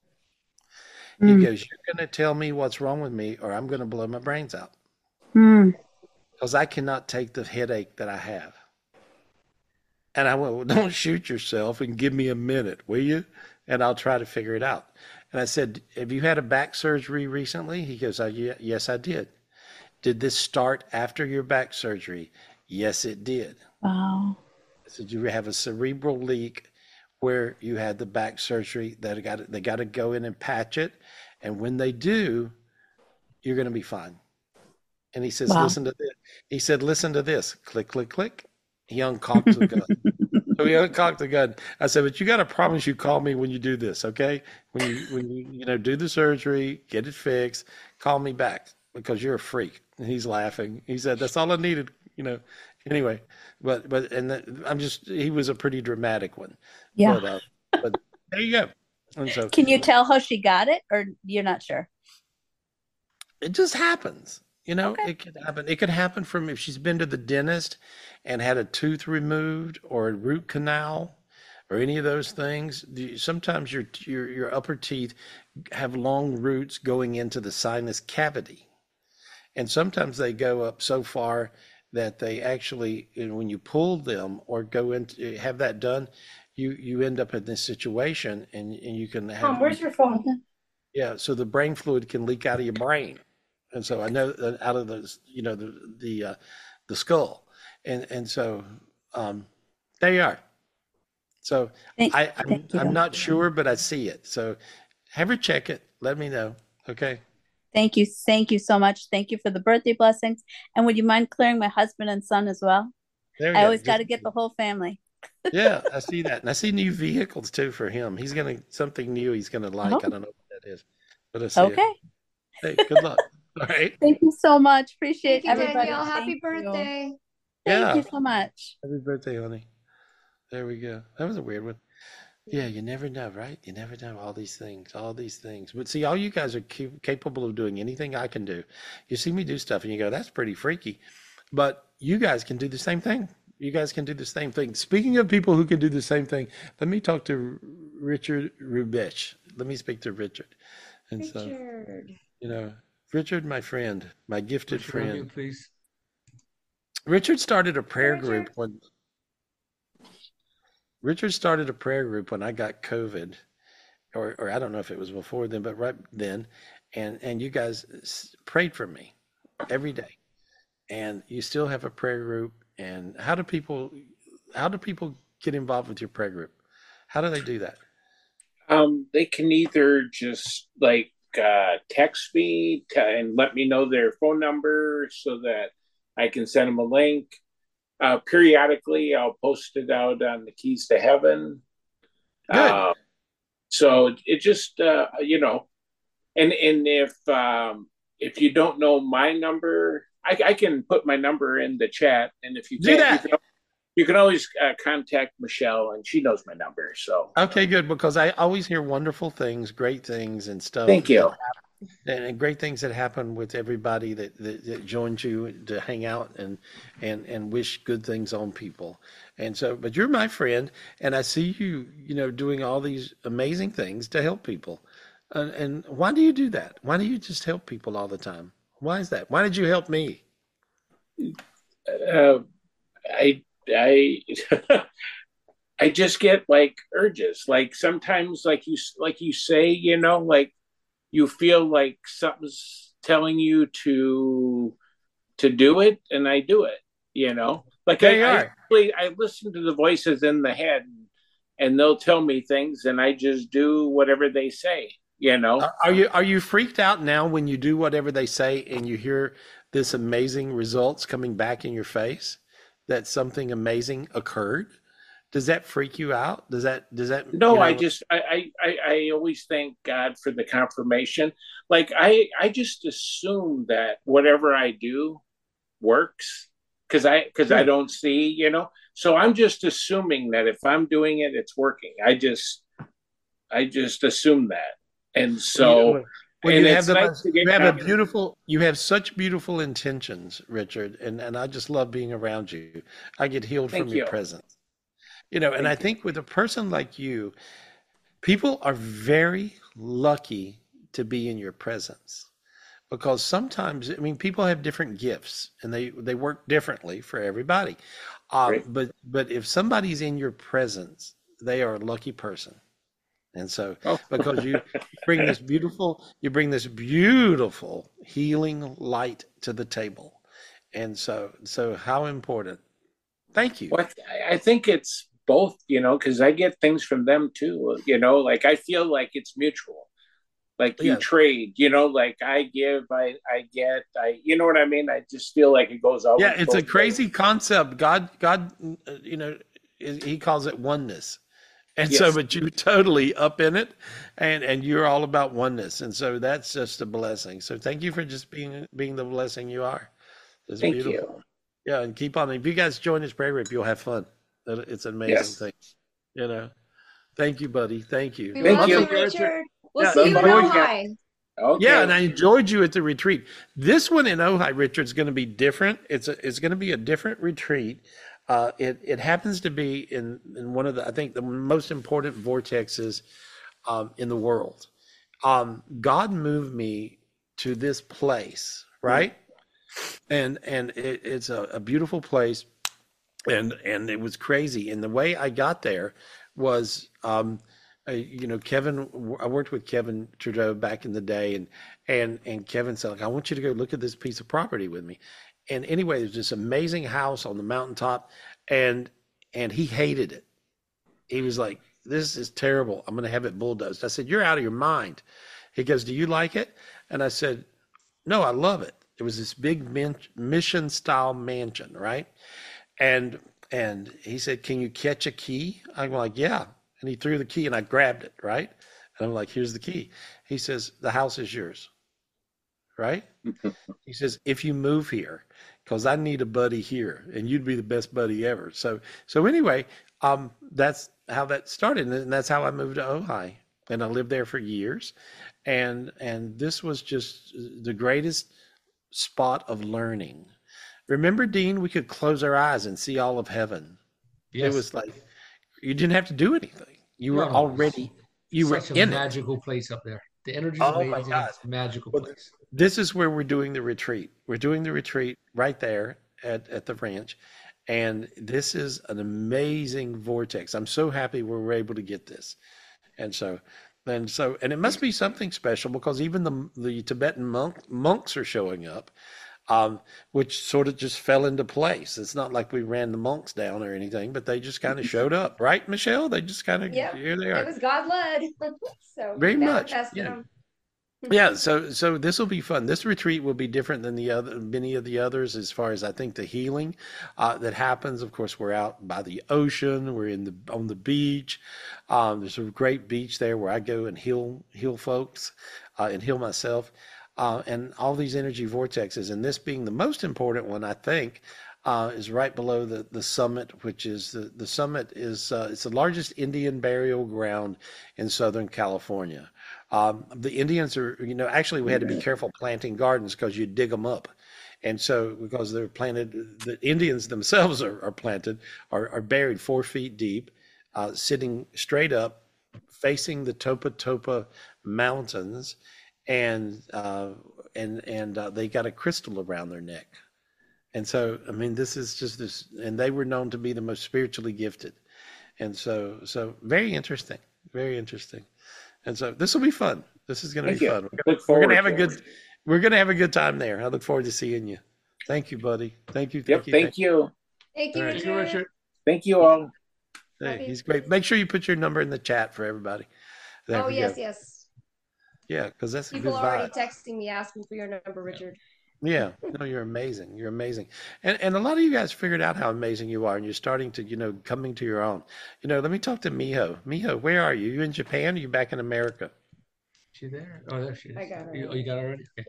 He Mm. goes, "You're going to tell me what's wrong with me or I'm going to blow my brains out Mm. because I cannot take the headache that I have." And I went, "Well, don't shoot yourself and give me a minute, will you? And I'll try to figure it out." And I said, "Have you had a back surgery recently?" He goes, "I, ye- yes, I did." "Did this start after your back surgery?" "Yes, it did." Wow. I said, "You have a cerebral leak where you had the back surgery that got they got to go in and patch it. And when they do, you're going to be fine." And he says, Wow. "Listen to this." He said, "Listen to this." Click, click, click. He uncocked the gun. So he uncocked the gun. I said, "But you got to promise you call me when you do this, okay? When you when you you know do the surgery, get it fixed, call me back because you're a freak." And he's laughing. He said, "That's all I needed, you know." Anyway, but but and that, I'm just he was a pretty dramatic one. Yeah. But uh, but there you go. And so Can you tell how she got it, or you're not sure? it just happens. You know, Okay. it could happen. It could happen from if she's been to the dentist and had a tooth removed or a root canal or any of those things. The- Sometimes your your your upper teeth have long roots going into the sinus cavity. And sometimes they go up so far that they actually, and when you pull them or go into have that done, you you end up in this situation and, and you can have Mom, where's your phone? yeah, so the brain fluid can leak out of your brain. And so I know that out of the you know the the uh, the skull. And and so um there you are. So Thank, I I'm, thank you. I'm not sure, but I see it. So have her check it. Let me know. Okay. Thank you. Thank you so much. Thank you for the birthday blessings. And would you mind clearing my husband and son as well? There we I go. always got to Just get the whole family. yeah, I see that. And I see new vehicles too for him. He's gonna something new he's gonna like. Oh, I don't know what that is, but I see it. okay. Hey, good luck. All right. Thank you so much. Appreciate Thank you, everybody. Danielle. Happy Thank you. birthday. Thank Yeah. you so much. Happy birthday, honey. There we go. That was a weird one. Yeah, you never know, right? You never know all these things, all these things. But see, all you guys are ca- capable of doing anything I can do. You see me do stuff and you go, "That's pretty freaky." But you guys can do the same thing. You guys can do the same thing. Speaking of people who can do the same thing, let me talk to Richard Rubich. Let me speak to Richard. And so, Richard. you know, Richard, my friend, my gifted Richard, unmute, friend. please. Richard started a prayer Richard. group when Richard started a prayer group when I got COVID, or or I don't know if it was before then, but right then, and and you guys s- prayed for me every day, and you still have a prayer group. And how do people how do people get involved with your prayer group? How do they do that? Um, they can either just like uh, text me to, and let me know their phone number so that I can send them a link. Uh, periodically, I'll post it out on the Keys to Heaven. Good. Uh, so it, it just uh, you know, and and if um, if you don't know my number, I, I can put my number in the chat, and if you Do can't, you that. can, you can always uh, contact Michelle, and she knows my number. So Okay, good, because I always hear wonderful things, great things, and stuff. thank you. And, and great things that happen with everybody that, that, that joins you to hang out and, and and wish good things on people. And so, but you're my friend, and I see you, you know, doing all these amazing things to help people. And, and why do you do that? Why do you just help people all the time? Why is that? Why did you help me? Uh, I I I just get like urges. Like sometimes, like you like you say, you know, like you feel like something's telling you to to do it, and I do it. You know, like There I you I, are. really, I listen to the voices in the head, and they'll tell me things, and I just do whatever they say. You know, Are are you are you freaked out now when you do whatever they say and you hear this amazing results coming back in your face that something amazing occurred? Does that freak you out? Does that does that no, you I know? just I, I I I always thank God for the confirmation. Like I I just assume that whatever I do works because I because I Good. don't see, you know. So I'm just assuming that if I'm doing it, it's working. I just I just assume that, and Well, you, so well, well, and you have it's the nice most, to get you have a confirmation. beautiful, you have such beautiful intentions, Richard, and and I just love being around you. I get healed from Thank your you, presence. You know, and I thank you. think with a person like you, people are very lucky to be in your presence because sometimes, I mean, people have different gifts and they they work differently for everybody. Um, Great. but but if somebody's in your presence, they are a lucky person. And so, Oh, because you bring this beautiful, you bring this beautiful healing light to the table. And so, so how important. Thank you. well, I, I think it's both, you know, because I get things from them too. You know, like I feel like it's mutual. Like you Yeah. trade, you know, like I give, I I get, I you know what I mean. I just feel like it goes Yeah. always It's a both ways. crazy concept. God, God, uh, you know, is- he calls it oneness. And so, Yes, but you totally up in it and, and you're all about oneness. And so that's just a blessing. So thank you for just being, being the blessing you are. It's thank beautiful. you. Yeah. And keep on. If you guys join this prayer group, you'll have fun. It- It's an amazing Yes, thing, you know. Thank you, buddy. Thank you. We thank love you. you, Awesome, Richard. Richard. We'll Yeah, see you in Bye-bye. enjoyed. Ojai. Yeah, and Okay. I enjoyed you at the retreat. This one in Ojai, Richard, is going to be different. It's a, it's going to be a different retreat. Uh, it it happens to be in in one of the I think the most important vortexes um, in the world. Um, God moved me to this place, right? And and it, it's a, a beautiful place, and and it was crazy. And the way I got there was, um, uh, you know, Kevin. I worked with Kevin Trudeau back in the day, and and and Kevin said, like, I want you to go look at this piece of property with me. And anyway, there's this amazing house on the mountaintop, and and he hated it. He was like, "This is terrible. I'm going to have it bulldozed." I said, "You're out of your mind." He goes, "Do you like it?" And I said, "No, I love it." It was this big man- mission style mansion, right? And and he said, "Can you catch a key?" I'm like, "Yeah." And he threw the key and I grabbed it, right? And I'm like, "Here's the key." He says, "The house is yours," right? He says, "If you move here, because I need a buddy here, and you'd be the best buddy ever." So so anyway, um, that's how that started, and that's how I moved to Ojai, and I lived there for years, and and this was just the greatest spot of learning. Remember, Dean, we could close our eyes and see all of heaven. It Yes. was like you didn't have to do anything. You No, were no. It's already, you were such a in it. magical place up there. The energy's Oh my amazing. God. It's a magical Well, place. this is where we're doing the retreat. We're doing the retreat right there at, at the ranch. And this is an amazing vortex. I'm so happy we were able to get this. And so, and so, and it must be something special because even the the Tibetan monk monks are showing up. um, which sort of just fell into place. It's not like we ran the monks down or anything, but they just kind of showed up, right, Michelle? They just kind of, Yep, here they it are. was God led. So Very much, manifested yeah. them. Yeah, so so this will be fun. This retreat will be different than the other many of the others as far as I think the healing uh, that happens. Of course, we're out by the ocean. We're in the on the beach. Um, there's a great beach there where I go and heal heal folks uh, and heal myself, uh, and all these energy vortexes. And this being the most important one, I think, uh, is right below the the summit, which is the the summit is uh, it's the largest Indian burial ground in Southern California. Um, the Indians are, you know, actually we had to be careful planting gardens because you dig them up. And so because they're planted, the Indians themselves are, are planted, are, are buried four feet deep, uh, sitting straight up, facing the Topa Topa Mountains, and uh, and and uh, they got a crystal around their neck. And so, I mean, this is just this, and they were known to be the most spiritually gifted. And so, so very interesting, very interesting. And so this will be fun. This is going to Thank be you. fun. We're Look gonna, we're forward gonna have a to good, it. we're going to have a good time there. I look forward to seeing you. Thank you, buddy. Thank you. Yep. Thank you. Thank you. Thank you, All right. Thank you, Richard. Richard. Thank you all. Hey, he's great. Make sure you put your number in the chat for everybody. There Oh, we yes, go. yes. Yeah, because that's a People good are already vibe. texting me asking for your number, Richard. Yeah, no, you're amazing. You're amazing. And and a lot of you guys figured out how amazing you are, and you're starting to, you know, coming to your own. You know, let me talk to Miho. Miho, where are you? You in Japan? Or you back in America? She there? Oh, there she is. I got her. You, oh, you got her already? Okay.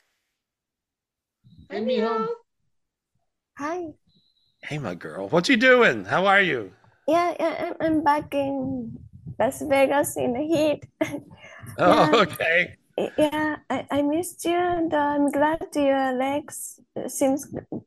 Hi, Hey, Miho. Miho. Hi. Hey, my girl. What you doing? How are you? Yeah, yeah, I'm, I'm back in Las Vegas in the heat. Oh, Yeah, okay. yeah, I, I missed you, and I'm glad your legs uh, seems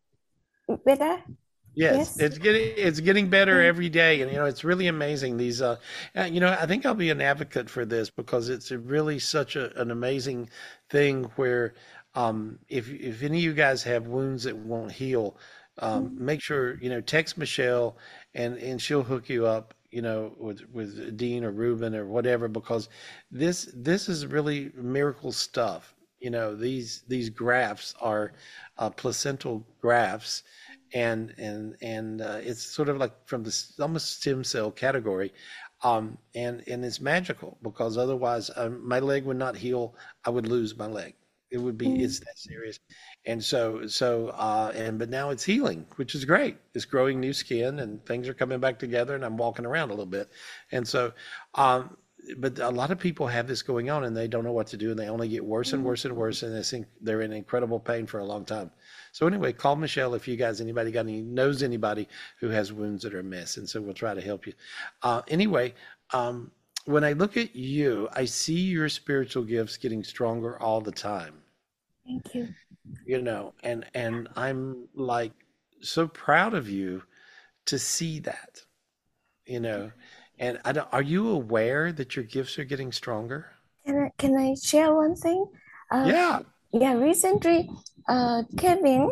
better. Yes, Yes. it's getting it's getting better Mm. every day, and you know it's really amazing. These, uh, uh, you know, I think I'll be an advocate for this because it's a really such a, an amazing thing where, um, if if any of you guys have wounds that won't heal, um, Mm. make sure you know text Michelle, and and she'll hook you up, you know, with with Dean or Ruben or whatever, because this this is really miracle stuff. You know, these these grafts are uh, placental grafts, and and and uh, it's sort of like from the s- almost stem cell category, um, and and it's magical because otherwise um, my leg would not heal. I would lose my leg. It would be Mm. it's that serious, and so so uh, and but now it's healing, which is great. It's growing new skin, and things are coming back together, and I'm walking around a little bit, and so. Um, but a lot of people have this going on and they don't know what to do, and they only get worse and Mm. worse and worse, and they think they're in incredible pain for a long time. So anyway, call Michelle if you guys, anybody got any, knows anybody who has wounds that are a mess, and so we'll try to help you. Uh, anyway, um, when I look at you, I see your spiritual gifts getting stronger all the time, Thank you. you know, and and I'm like so proud of you to see that, you know. And I don't, are you aware that your gifts are getting stronger? Can I, can I share one thing? Uh, Yeah. yeah, recently, uh, Kevin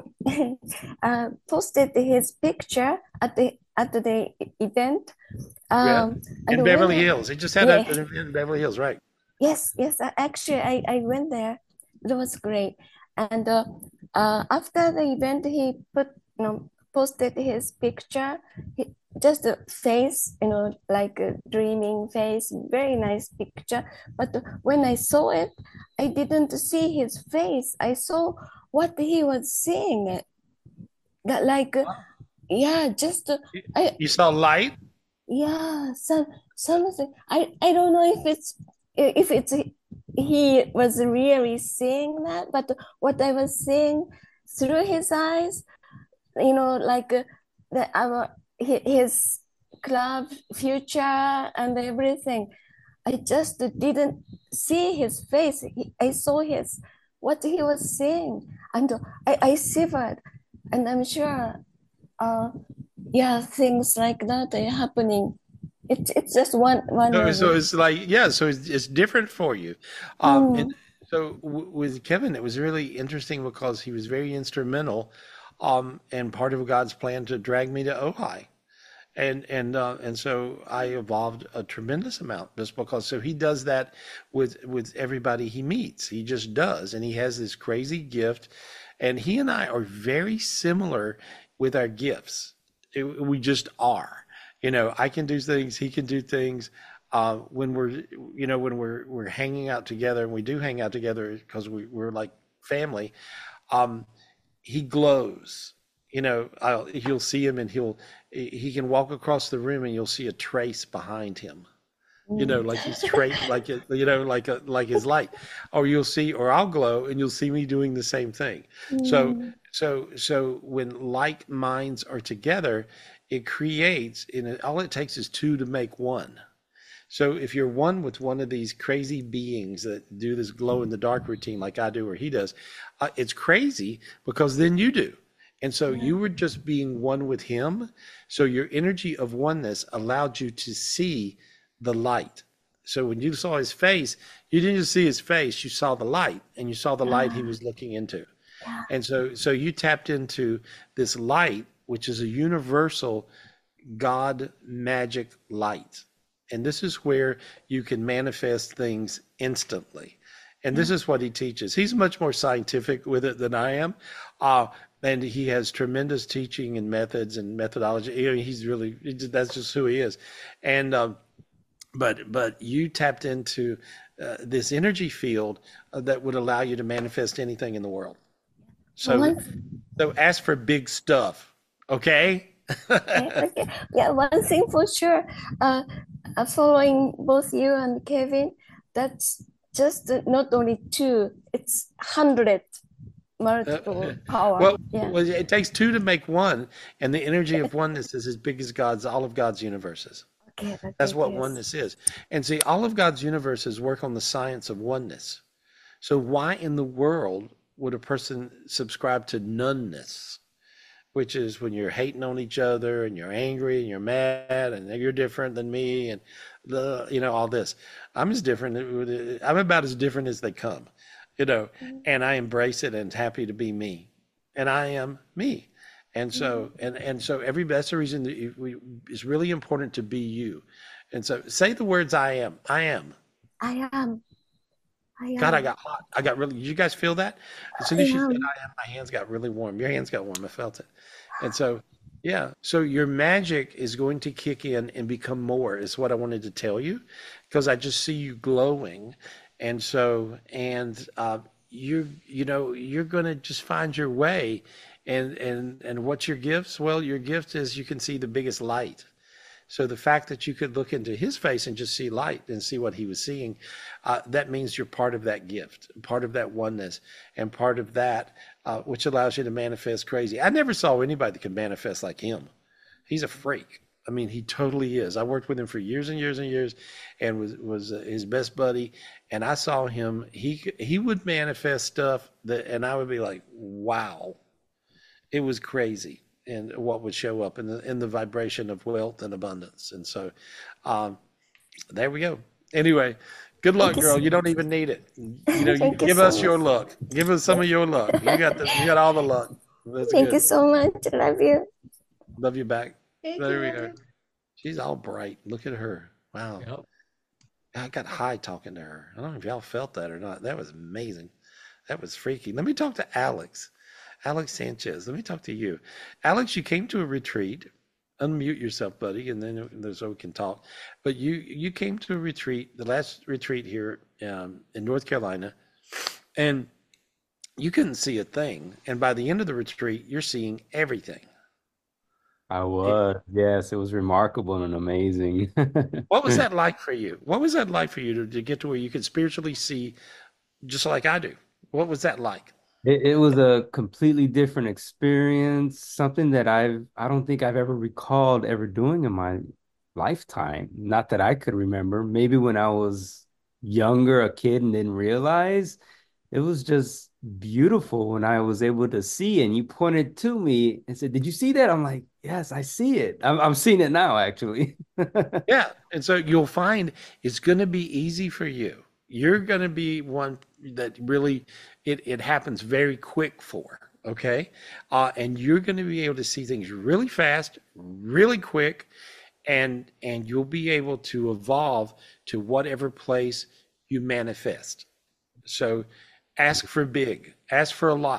uh, posted his picture at the at the event. Yeah. Um, In and when Beverly I, Hills. He just had a, yeah, an event in Beverly Hills, right? yes, yes. I, actually, I, I went there. It was great. And uh, uh, after the event, he put, you know, posted his picture. He, just a face, you know, like a dreaming face, very nice picture. But when I saw it, I didn't see his face. I saw what he was saying. That like, uh, yeah, just uh, I You saw light? yeah, some something. I I don't know if it's if it's he was really saying that, but what I was seeing through his eyes, you know, like uh, the our hi- his club future and everything. I just didn't see his face. He- I saw his what he was saying, and I I shivered, and I'm sure, uh, yeah, things like that are happening. It's it's just one one So, of so it. it's like, yeah, so it's, it's different for you. Um, and Mm, so w with Kevin, it was really interesting because he was very instrumental, um, and part of God's plan to drag me to Ojai. And and uh, and so I evolved a tremendous amount just because. So he does that with with everybody he meets. He just does, and he has this crazy gift. And he and I are very similar with our gifts. It, we just are. You know, I can do things, he can do things. Uh, when we're, you know, when we're we're hanging out together, and we do hang out together because we, we're like family. Um, he glows. You know, I'll, you'll see him, and he'll he can walk across the room, and you'll see a trace behind him. You know, like he's trace, like it, you know, like a, like his light, or you'll see, or I'll glow, and you'll see me doing the same thing. So so so when like minds are together, it creates, and it, all it takes is two to make one. So if you're one with one of these crazy beings that do this glow in the dark routine like I do or he does, uh, it's crazy because then you do. And so you were just being one with him. So your energy of oneness allowed you to see the light. So when you saw his face, you didn't just see his face, you saw the light, and you saw the light he was looking into. And so so you tapped into this light, which is a universal God magic light. And this is where you can manifest things instantly. And this is what he teaches. He's much more scientific with it than I am. Uh, and he has tremendous teaching and methods and methodology. You know, he's really, that's just who he is. And, um, but, but you tapped into uh, this energy field uh, that would allow you to manifest anything in the world. So, so ask for big stuff. Okay. Okay, okay. Yeah, one thing for sure. Uh, uh, following both you and Kevin, that's just uh, not only two, it's hundred multiple Uh, power. well, Yeah. well, it takes two to make one, and the energy of oneness is as big as God's, all of God's universes. Okay, okay, That's what yes. oneness is. And see, all of God's universes work on the science of oneness. So why in the world would a person subscribe to noneness, which is when you're hating on each other and you're angry and you're mad and you're different than me and the, you know, all this. I'm as different. I'm about as different as they come, you know, and I embrace it and happy to be me, and I am me. And so, and, and so every, that's the reason that you, we, it's really important to be you. And so say the words, I am, I am. I am. I am. God, I got hot. I got really, did you guys feel that? As soon I as she am. said I am, my hands got really warm. Your hands got warm. I felt it. And so, yeah. So your magic is going to kick in and become more is what I wanted to tell you, because I just see you glowing. And so, and uh, you, you know, you're going to just find your way. And, and, and what's your gifts? Well, your gift is you can see the biggest light. So the fact that you could look into his face and just see light and see what he was seeing, uh, that means you're part of that gift, part of that oneness, and part of that, uh, which allows you to manifest crazy. I never saw anybody that could manifest like him. He's a freak. I mean, he totally is. I worked with him for years and years and years, and was was uh, his best buddy. And I saw him. He he would manifest stuff that, and I would be like, wow, it was crazy. And what would show up in the in the vibration of wealth and abundance. And so um there we go. Anyway, good luck, girl. You don't even need it. You know, you Thank you give so us your much. luck. Give us some of your luck. You got the you got all the luck. That's Thank good. you so much. Love you. Love you back. Thank There you. we love go. you. She's all bright. Look at her. Wow. Yep. I got high talking to her. I don't know if y'all felt that or not. That was amazing. That was freaky. Let me talk to Alex. Alex Sanchez, let me talk to you. Alex, you came to a retreat. Unmute yourself, buddy, and then so we can talk. But you you came to a retreat, the last retreat here um, in North Carolina, and you couldn't see a thing. And by the end of the retreat, you're seeing everything. I was, yes, it was remarkable and amazing. What was that like for you? What was that like for you to, to get to where you could spiritually see just like I do? What was that like? It, it was a completely different experience, something that I've, I don't think I've ever recalled ever doing in my lifetime. Not that I could remember. Maybe when I was younger, a kid, and didn't realize. It was just beautiful when I was able to see, and you pointed to me and said, "Did you see that?" I'm like, "Yes, I see it. I'm, I'm seeing it now, actually." Yeah. And so you'll find it's going to be easy for you. You're going to be one that really, it, it happens very quick for, okay? Uh, and you're going to be able to see things really fast, really quick, and and you'll be able to evolve to whatever place you manifest. So ask for big, ask for a lot.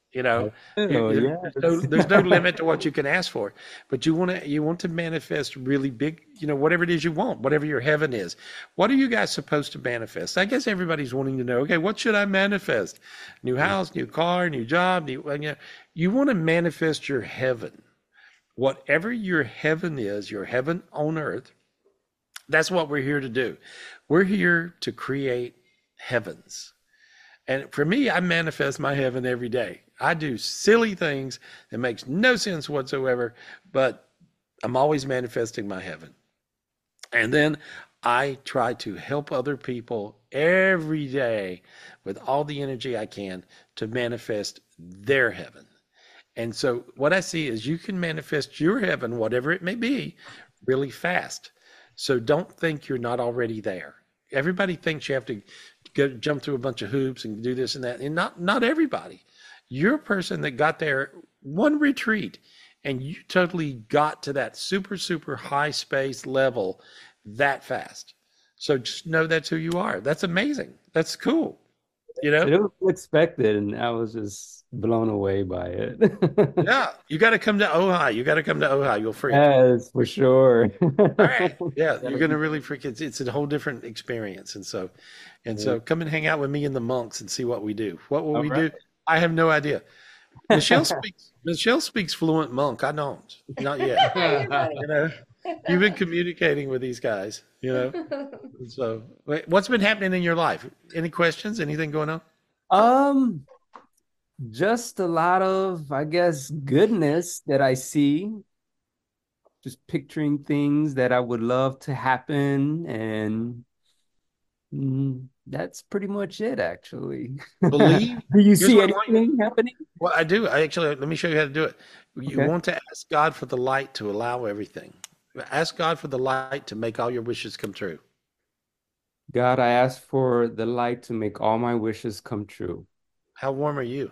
You know, You- Oh, you- there's no, yes. there's no limit to what you can ask for, but you want to you want to manifest really big, you know, whatever it is you want, whatever your heaven is. What are you guys supposed to manifest? I guess everybody's wanting to know, okay, what should I manifest? New house, new car, new job, new, well, you know, you want to manifest your heaven. Whatever your heaven is, your heaven on earth, that's what we're here to do. We're here to create heavens. And for me, I manifest my heaven every day. I do silly things that makes no sense whatsoever, but I'm always manifesting my heaven. And then I try to help other people every day with all the energy I can to manifest their heaven. And so what I see is you can manifest your heaven, whatever it may be, really fast. So don't think you're not already there. Everybody thinks you have to go jump through a bunch of hoops and do this and that. And not not everybody. You're a person that got there one retreat and you totally got to that super, super high space level that fast. So just know that's who you are. That's amazing. That's cool. You know? It was unexpected, and I was just blown away by it. Yeah. You got to come to Ojai. You got to come to Ojai. You'll freak. Yes, for sure. All right. Yeah, you're gonna really freak. It's it's a whole different experience, and so, and so, come and hang out with me and the monks and see what we do. What will All we right. do? I have no idea. Michelle speaks. Michelle speaks fluent monk. I don't. Not yet. You know, you've been communicating with these guys. You know, and so wait, what's been happening in your life? Any questions? Anything going on? Um, just a lot of, I guess, goodness that I see. Just picturing things that I would love to happen, and mm, that's pretty much it, actually. Believe. Do you Here's see what I want you- anything happening? Well, I do. I actually let me show you how to do it. You Okay. want to ask God for the light to allow everything. Ask God for the light to make all your wishes come true. God, I ask for the light to make all my wishes come true. How warm are you?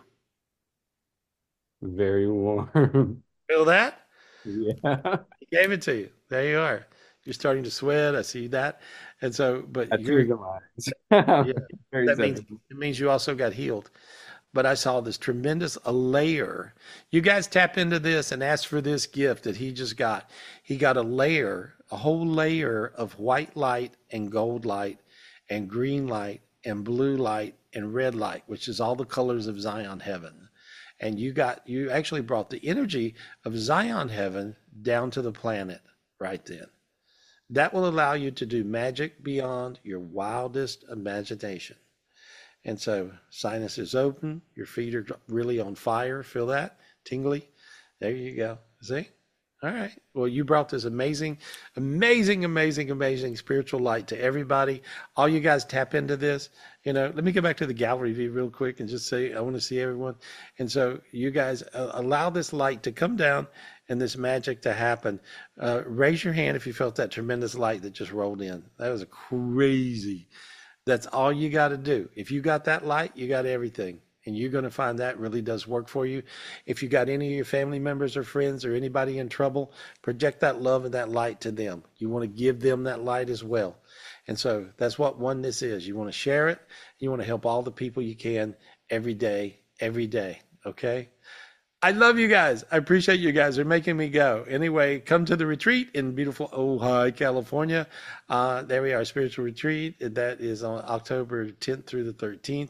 Very warm. Feel that? Yeah. He gave it to you. There you are. You're starting to sweat. I see that. And so, but That you're, tears in my eyes. yeah, Very that means sudden. it means you also got healed. But I saw this tremendous a layer. You guys tap into this and ask for this gift that he just got. He got a layer, a whole layer of white light and gold light and green light and blue light and red light, which is all the colors of Zion heaven. And you got you actually brought the energy of Zion heaven down to the planet right then. That will allow you to do magic beyond your wildest imagination. And so sinus is open, your feet are really on fire. Feel that? Tingly. There you go. See? All right. Well, you brought this amazing, amazing, amazing, amazing spiritual light to everybody. All you guys tap into this. You know, let me go back to the gallery view real quick and just say, I want to see everyone. And so you guys uh, allow this light to come down and this magic to happen. Uh, raise your hand if you felt that tremendous light that just rolled in. That was crazy. That's all you got to do. If you got that light, you got everything. And you're going to find that really does work for you. If you got any of your family members or friends or anybody in trouble, project that love and that light to them. You want to give them that light as well. And so that's what oneness is. You want to share it. You want to help all the people you can every day, every day. Okay? I love you guys. I appreciate you guys. They're making me go. Anyway, come to the retreat in beautiful Ojai, California. Uh, there we are, spiritual retreat. That is on October tenth through the thirteenth.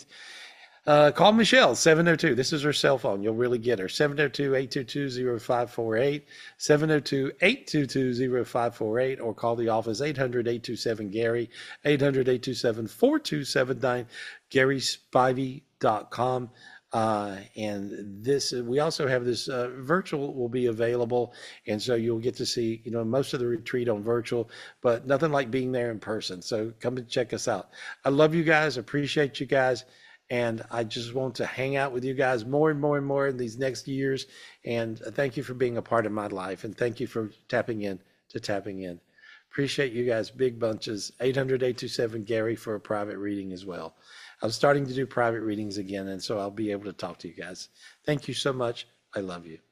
Uh, call Michelle, seven oh two. This is her cell phone. You'll really get her. seven oh two, eight two two, oh five four eight. seven oh two, eight two two, oh five four eight. Or call the office, eight hundred, eight two seven, Gary, eight hundred, eight two seven, four two seven nine, gary spivey dot com. Uh, and this, we also have this uh, virtual will be available. And so you'll get to see, you know, most of the retreat on virtual, but nothing like being there in person. So come and check us out. I love you guys. Appreciate you guys. And I just want to hang out with you guys more and more and more in these next years. And thank you for being a part of my life. And thank you for tapping in to tapping in. Appreciate you guys, big bunches. eight hundred, eight two seven, Gary for a private reading as well. I'm starting to do private readings again, and so I'll be able to talk to you guys. Thank you so much. I love you.